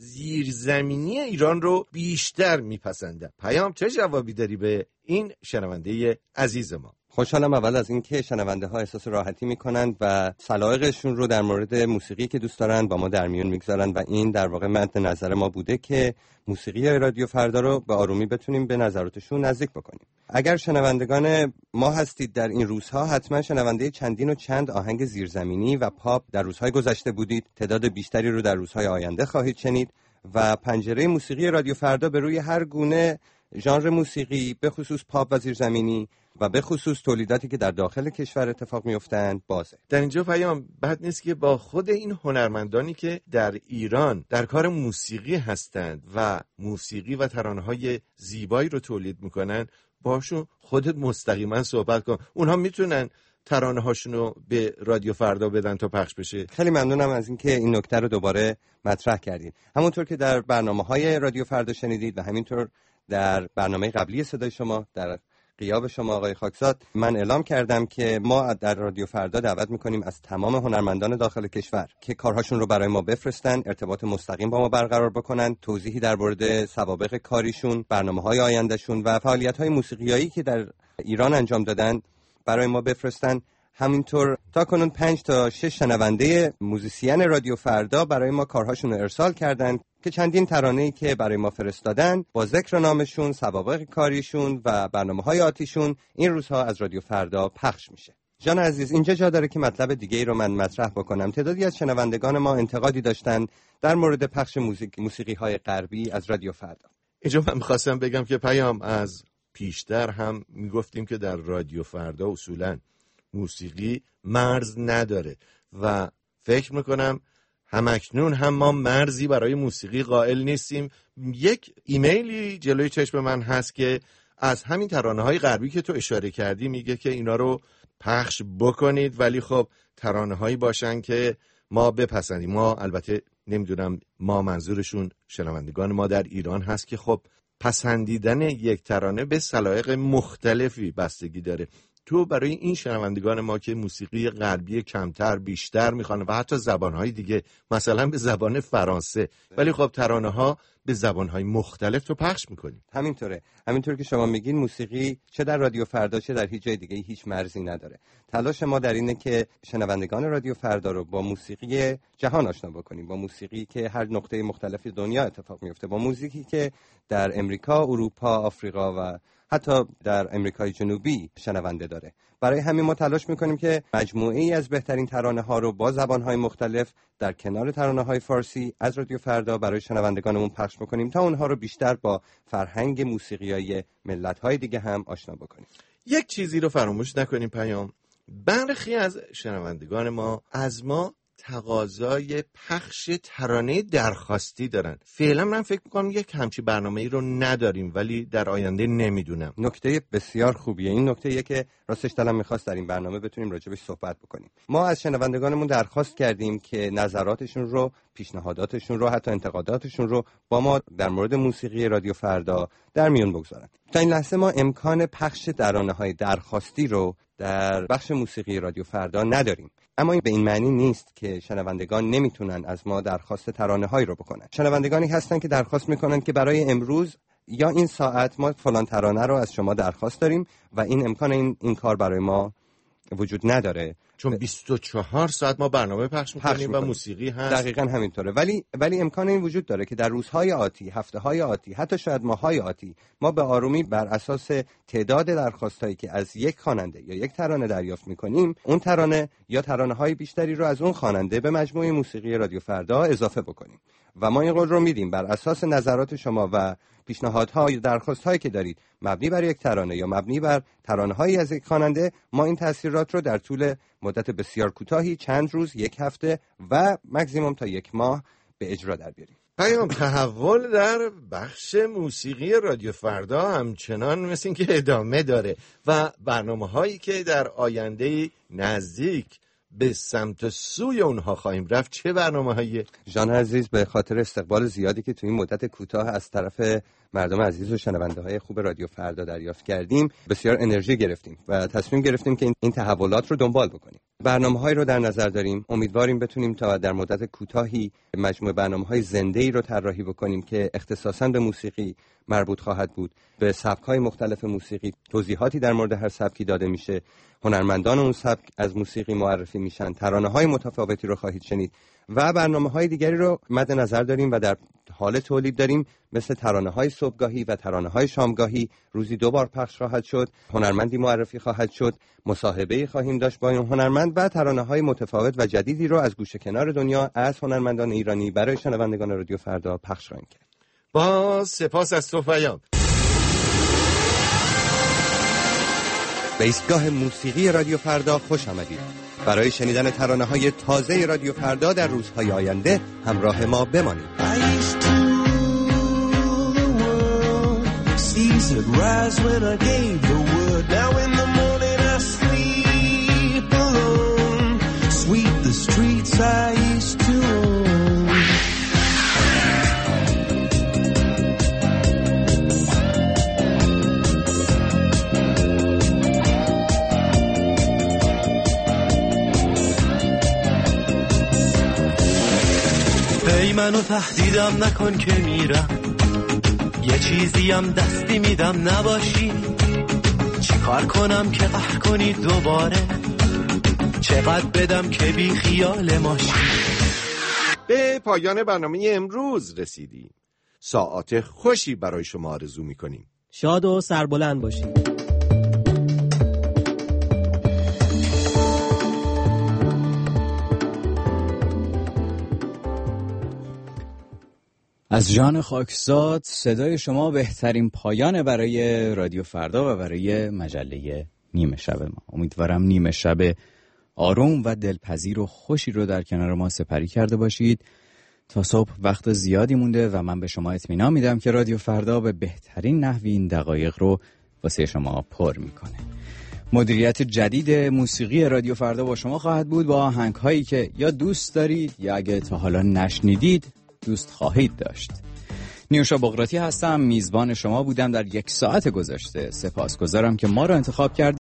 زیرزمینی ایران رو بیشتر میپسندم. پیام، چه جوابی داری به این شنونده عزیز ما؟ خوشحالم اول از اینکه شنونده ها احساس راحتی میکنند و سلایقشون رو در مورد موسیقی که دوست دارن با ما در میون میگذارن و این در واقع مد نظر ما بوده که موسیقی رادیو فردا رو به آرومی بتونیم به نظراتشون نزدیک بکنیم. اگر شنوندگان ما هستید در این روزها، حتما شنونده چندین و چند آهنگ زیرزمینی و پاپ در روزهای گذشته بودید. تعداد بیشتری رو در روزهای آینده خواهید شنید و پنجره موسیقی رادیو فردا به روی هر گونه ژانر موسیقی، به خصوص پاپ و زیرزمینی و به خصوص تولیداتی که در داخل کشور اتفاق میافتند بازه. در اینجا پیام، بد نیست که با خود این هنرمندانی که در ایران در کار موسیقی هستند و موسیقی و ترانه‌های زیبایی رو تولید میکنن، باشون خودت مستقیما صحبت کن. اونها میتونن ترانه هاشونو به رادیو فردا بدن تا پخش بشه. خیلی ممنونم از اینکه این نکته رو دوباره مطرح کردید. همونطور که در برنامه‌های رادیو فردا شنیدید و همینطور در برنامه قبلی صدای شما در غیاب شما آقای خاکزاد، من اعلام کردم که ما در رادیو فردا دعوت میکنیم از تمام هنرمندان داخل کشور که کارهاشون رو برای ما بفرستن، ارتباط مستقیم با ما برقرار بکنن، توضیحی در مورد سوابق کاریشون، برنامه‌های آیندهشون و فعالیت‌های موسیقیایی که در ایران انجام دادن برای ما بفرستن. همینطور تا کنون 5 تا 6 شنونده موزیسین رادیو فردا برای ما کارهاشون رو ارسال کردن که چندین ترانه‌ای که برای ما فرستادن با ذکر نامشون، سوابق کاریشون و برنامه‌های آتیشون این روزها از رادیو فردا پخش میشه. جان عزیز، اینجا جا داره که مطلب دیگه ای رو من مطرح بکنم. تعدادی از شنوندگان ما انتقادی داشتن در مورد پخش موسیقی‌های غربی از رادیو فردا. اینجا من می‌خواستم بگم که پیام از پیشتر هم میگفتیم که در رادیو فردا اصولاً موسیقی مرز نداره و فکر میکنم همکنون هم ما مرزی برای موسیقی قائل نیستیم. یک ایمیلی جلوی چشم من هست که از همین ترانه‌های غربی که تو اشاره کردی میگه که اینا رو پخش بکنید، ولی خب ترانه‌هایی باشن که ما بپسندیم. ما البته نمیدونم، ما منظورشون شنوندگان ما در ایران هست که خب پسندیدن یک ترانه به سلایق مختلفی بستگی داره. تو برای این شنوندگان ما که موسیقی غربی کمتر بیشتر میخوان و حتی زبانهای دیگه، مثلا به زبان فرانسه، ولی خب ترانه ها به زبانهای مختلف تو پخش میکنیم. همینطور که شما میگین موسیقی چه در رادیو فردا چه در هیچ جای دیگه هیچ مرزی نداره. تلاش ما در اینه که شنوندگان رادیو فردا رو با موسیقی جهان آشنا بکنیم، با موسیقی که هر نقطه مختلف دنیا اتفاق میفته، با موسیقی که در امریکا، اروپا، آفریقا و حتی در امریکای جنوبی شنونده داره. برای همین ما تلاش میکنیم که مجموعه‌ای از بهترین ترانه ها رو با زبانهای مختلف در کنار ترانه های فارسی از رادیو فردا برای شنوندگانمون پخش بکنیم تا اونها رو بیشتر با فرهنگ موسیقیای ملت‌های دیگه هم آشنا بکنیم. یک چیزی رو فراموش نکنیم پیام، برخی از شنوندگان ما از ما تقاضای پخش ترانه درخواستی دارن. فعلا من فکر میکنم یک همچی برنامه‌ای رو نداریم، ولی در آینده نمیدونم. نکته بسیار خوبیه. این نکته‌ایه که راستش دلم می‌خواست در این برنامه بتونیم راجبش صحبت بکنیم. ما از شنوندگانمون درخواست کردیم که نظراتشون رو، پیشنهاداتشون رو، حتی انتقاداتشون رو با ما در مورد موسیقی رادیو فردا در میون بگذارن. تا این لحظه ما امکان پخش ترانه‌های درخواستی رو در بخش موسیقی رادیو فردا نداریم. اما این به این معنی نیست که شنوندگان نمیتونن از ما درخواست ترانه‌هایی رو بکنن. شنوندگانی هستن که درخواست میکنن که برای امروز یا این ساعت ما فلان ترانه رو از شما درخواست داریم و این امکان این کار برای ما وجود نداره، چون 24 ساعت ما برنامه پخش میکنیم و موسیقی هست. دقیقاً همینطوره. ولی امکان این وجود داره که در روزهای آتی، هفته‌های آتی، حتی شاید ماه‌های آتی ما به آرومی بر اساس تعداد درخواستایی که از یک خواننده یا یک ترانه دریافت میکنیم، اون ترانه یا ترانه‌های بیشتری رو از اون خواننده به مجموعه موسیقی رادیو فردا اضافه بکنیم. و ما این قول رو میدیم بر اساس نظرات شما و پیشنهادها یا درخواست‌هایی که دارید مبنی بر یک ترانه یا مبنی بر ترانه‌هایی از یک خواننده، ما این تاثیرات رو در طول مدت بسیار کوتاهی، چند روز، یک هفته و ماکسیمم تا یک ماه به اجرا در بیاریم. پیام، تحول در بخش موسیقی رادیو فردا همچنان مثل این که ادامه داره و برنامه‌هایی که در آینده نزدیک به سمت سوی اونها خواهیم رفت. چه برنامه‌هایی؟ جان عزیز، به خاطر استقبال زیادی که تو این مدت کوتاه از طرف مردم عزیز و شنونده‌های خوب رادیو فردا دریافت کردیم، بسیار انرژی گرفتیم و تصمیم گرفتیم که این تحولات رو دنبال بکنیم. برنامه‌هایی رو در نظر داریم. امیدواریم بتونیم تا در مدت کوتاهی مجموعه برنامه‌های زنده‌ای رو طراحی بکنیم که اختصاصاً به موسیقی مربوط خواهد بود. به سبک‌های مختلف موسیقی توضیحاتی در مورد هر سبکی داده میشه. هنرمندان اون سبک از موسیقی معرفی میشن. ترانه‌های متفاوتی رو خواهید شنید و برنامه‌های دیگری رو مد نظر داریم و در حال تولید داریم، مثل ترانه‌های صبحگاهی و ترانه‌های شامگاهی. روزی 2 بار پخش خواهد شد. هنرمندی معرفی خواهد شد. مصاحبه‌ای خواهیم داشت با این هنرمند و ترانه‌های متفاوت و جدیدی رو از گوشه کنار دنیا از هنرمندان ایرانی برای شنوندگان رادیو فردا پخش خواهیم کرد. با سپاس از تو پیام. به ایستگاه موسیقی رادیو فردا خوش آمدید. برای شنیدن ترانه‌های تازه رادیو فردا در روزهای آینده همراه ما بمانید. منو تهدیدم نکن که میرم، یه چیزیم دستی میدم نباشی، چی کار کنم که قهر کنی دوباره، چقدر بدم که بی خیال ماشین. به پایان برنامه امروز رسیدیم. ساعات خوشی برای شما آرزو می‌کنیم. شاد و سربلند باشید. از جان خاکزاد صدای شما بهترین پایان برای رادیو فردا و برای مجله نیمه شب ما. امیدوارم نیمه شب آروم و دلپذیر و خوشی رو در کنار ما سپری کرده باشید. تا صبح وقت زیادی مونده و من به شما اطمینان میدم که رادیو فردا به بهترین نحوی این دقایق رو واسه شما پر میکنه. مدیریت جدید موسیقی رادیو فردا با شما خواهد بود با آهنگ‌هایی که یا دوست دارید یا اگه تا حالا نشنیدید دوست خواهید داشت. نیوشا بغراتی هستم، میزبان شما بودم در 1 ساعت گذشته. سپاسگزارم که ما رو انتخاب کردید.